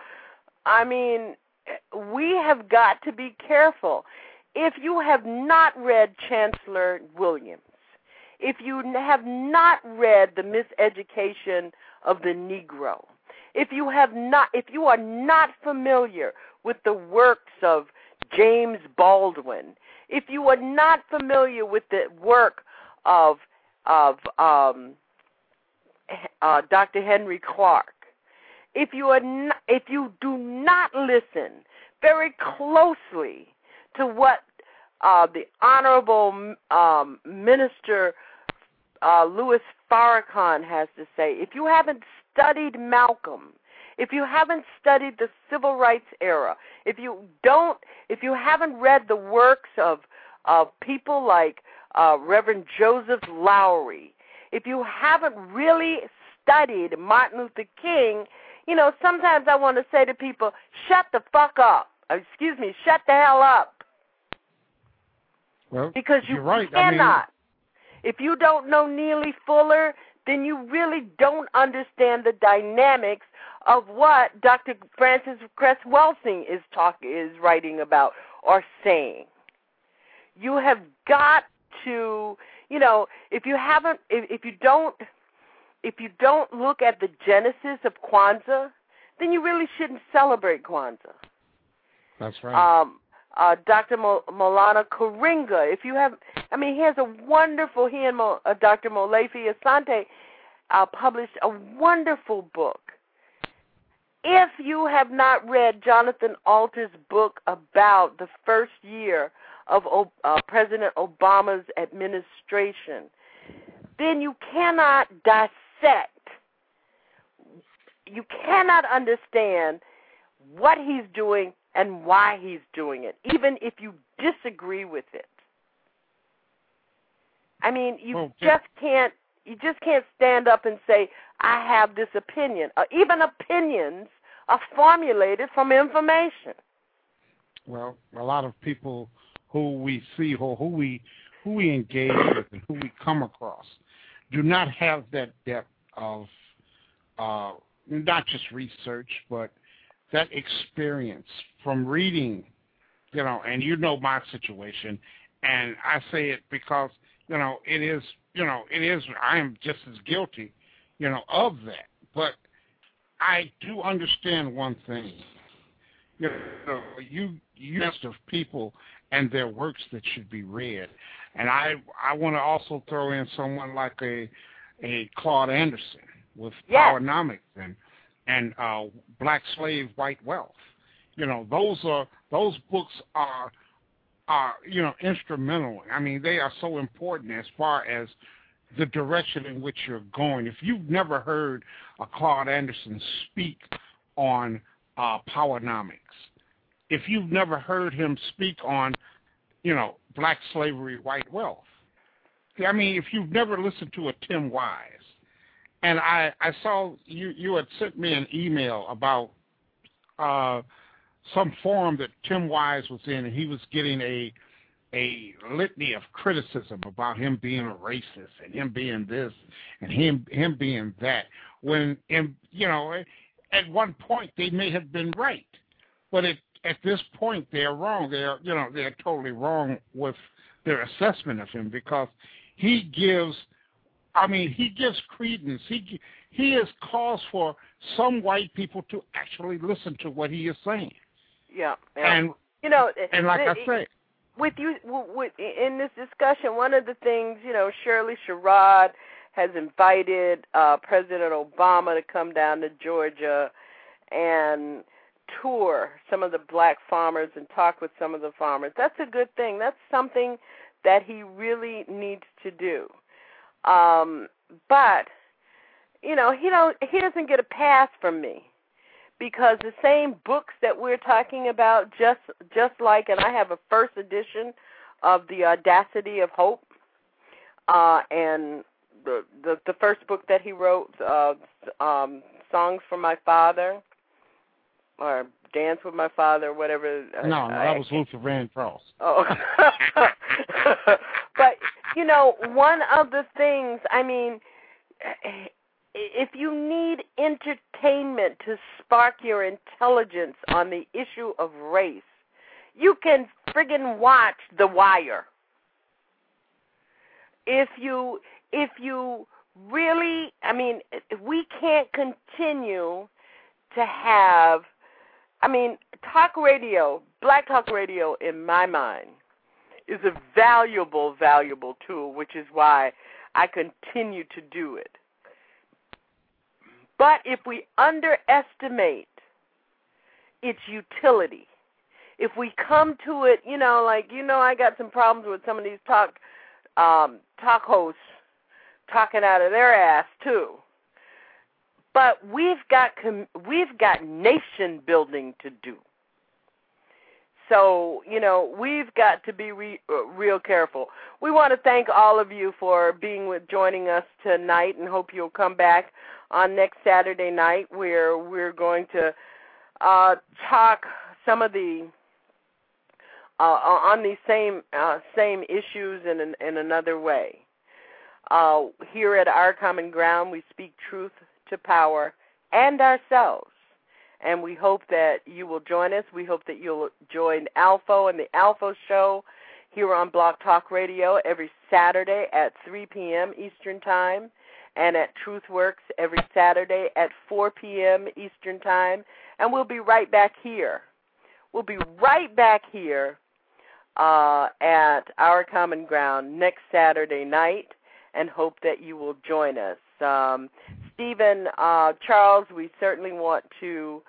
we have got to be careful. If you have not read Chancellor Williams, if you have not read The Miseducation of the Negro, if you are not familiar with the works of James Baldwin, if you are not familiar with the work of Dr. Henry Clark, if you do not listen very closely to what the Honorable Minister Louis Farrakhan has to say, if you haven't studied Malcolm, if you haven't studied the Civil Rights era, if you haven't read the works of people like Reverend Joseph Lowry, if you haven't really studied Martin Luther King, sometimes I want to say to people, shut the fuck up. Shut the hell up. Well, because you right. cannot. If you don't know Neely Fuller, then you really don't understand the dynamics of what Dr. Francis Cress Welsing is writing about or saying. You have got to, if you don't look at the genesis of Kwanzaa, then you really shouldn't celebrate Kwanzaa. That's right. Dr. Maulana Karinga, he has a wonderful, he and Dr. Molefi Asante published a wonderful book. If you have not read Jonathan Alter's book about the first year of President Obama's administration, then you cannot dissect, you cannot understand what he's doing and why he's doing it, even if you disagree with it. You just can't stand up and say, I have this opinion. Even opinions are formulated from information. Well, a lot of people who we see or who we engage with and who we come across do not have that depth of not just research, but that experience from reading, and my situation, and I say it because, it is, I am just as guilty, of that. But I do understand one thing. You list of people and their works that should be read. And I want to also throw in someone like a Claude Anderson with Powernomics and Black Slave, White Wealth. Those books are instrumental. They are so important as far as the direction in which you're going. If you've never heard a Claude Anderson speak on Powernomics, if you've never heard him speak on, Black Slavery, White Wealth, if you've never listened to a Tim Wise, and I saw you had sent me an email about some forum that Tim Wise was in, and he was getting a litany of criticism about him being a racist and him being this and him being that. When, at one point they may have been right, but at this point they're wrong. They're totally wrong with their assessment of him, because he gives credence. He is cause for some white people to actually listen to what he is saying. Yeah. And like I said, with in this discussion, one of the things, Shirley Sherrod has invited President Obama to come down to Georgia and tour some of the black farmers and talk with some of the farmers. That's a good thing. That's something that he really needs to do. But he doesn't get a pass from me, because the same books that we're talking about, just like, and I have a first edition of The Audacity of Hope, and the first book that he wrote, Songs for My Father, or Dance with My Father, whatever. No, that was Luther Vandross. Oh. But, one of the things, if you need entertainment to spark your intelligence on the issue of race, you can friggin' watch The Wire. If you really, we can't continue to have, talk radio, black talk radio, in my mind, is a valuable, valuable tool, which is why I continue to do it. But if we underestimate its utility, if we come to it, I got some problems with some of these talk hosts talking out of their ass too. But we've got nation building to do. So, we've got to be real careful. We want to thank all of you for joining us tonight, and hope you'll come back on next Saturday night, where we're going to talk some of the on these same issues in another way. Here at Our Common Ground, we speak truth to power and ourselves. And we hope that you will join us. We hope that you'll join Alpho and the Alpho Show here on Blog Talk Radio every Saturday at 3 p.m. Eastern Time, and at TruthWorks every Saturday at 4 p.m. Eastern Time. And we'll be right back here. We'll be right back here at Our Common Ground next Saturday night, and hope that you will join us. Stephen, Charles, we certainly want to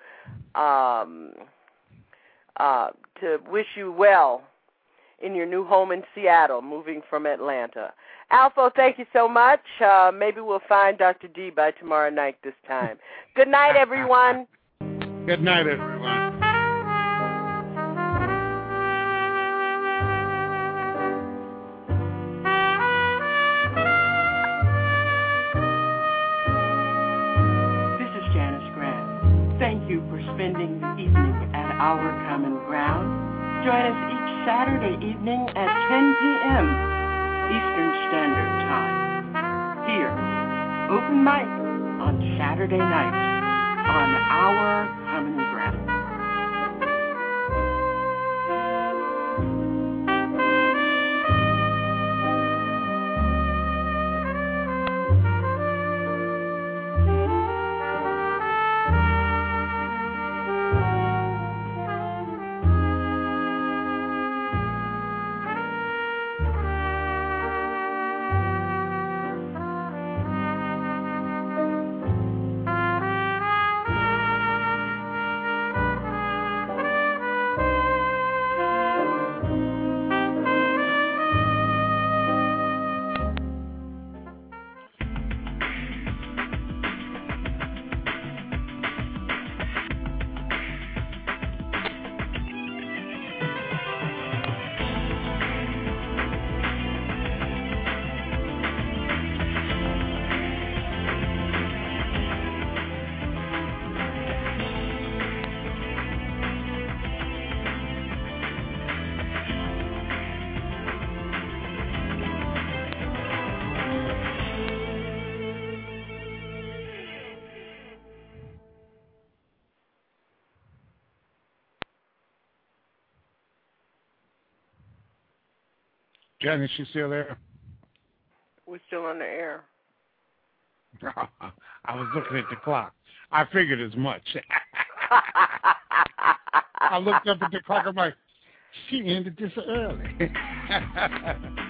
wish you well in your new home in Seattle, moving from Atlanta. Alpha, thank you so much. Maybe we'll find Dr. D by tomorrow night this time. Good night, everyone. Good night, everyone. Thank you for spending the evening at Our Common Ground. Join us each Saturday evening at 10 p.m. Eastern Standard Time. Here, open mic on Saturday nights on Our Common Ground. Janet, she still there? We're still on the air. I was looking at the clock. I figured as much. I looked up at the clock. I'm like, she ended this early.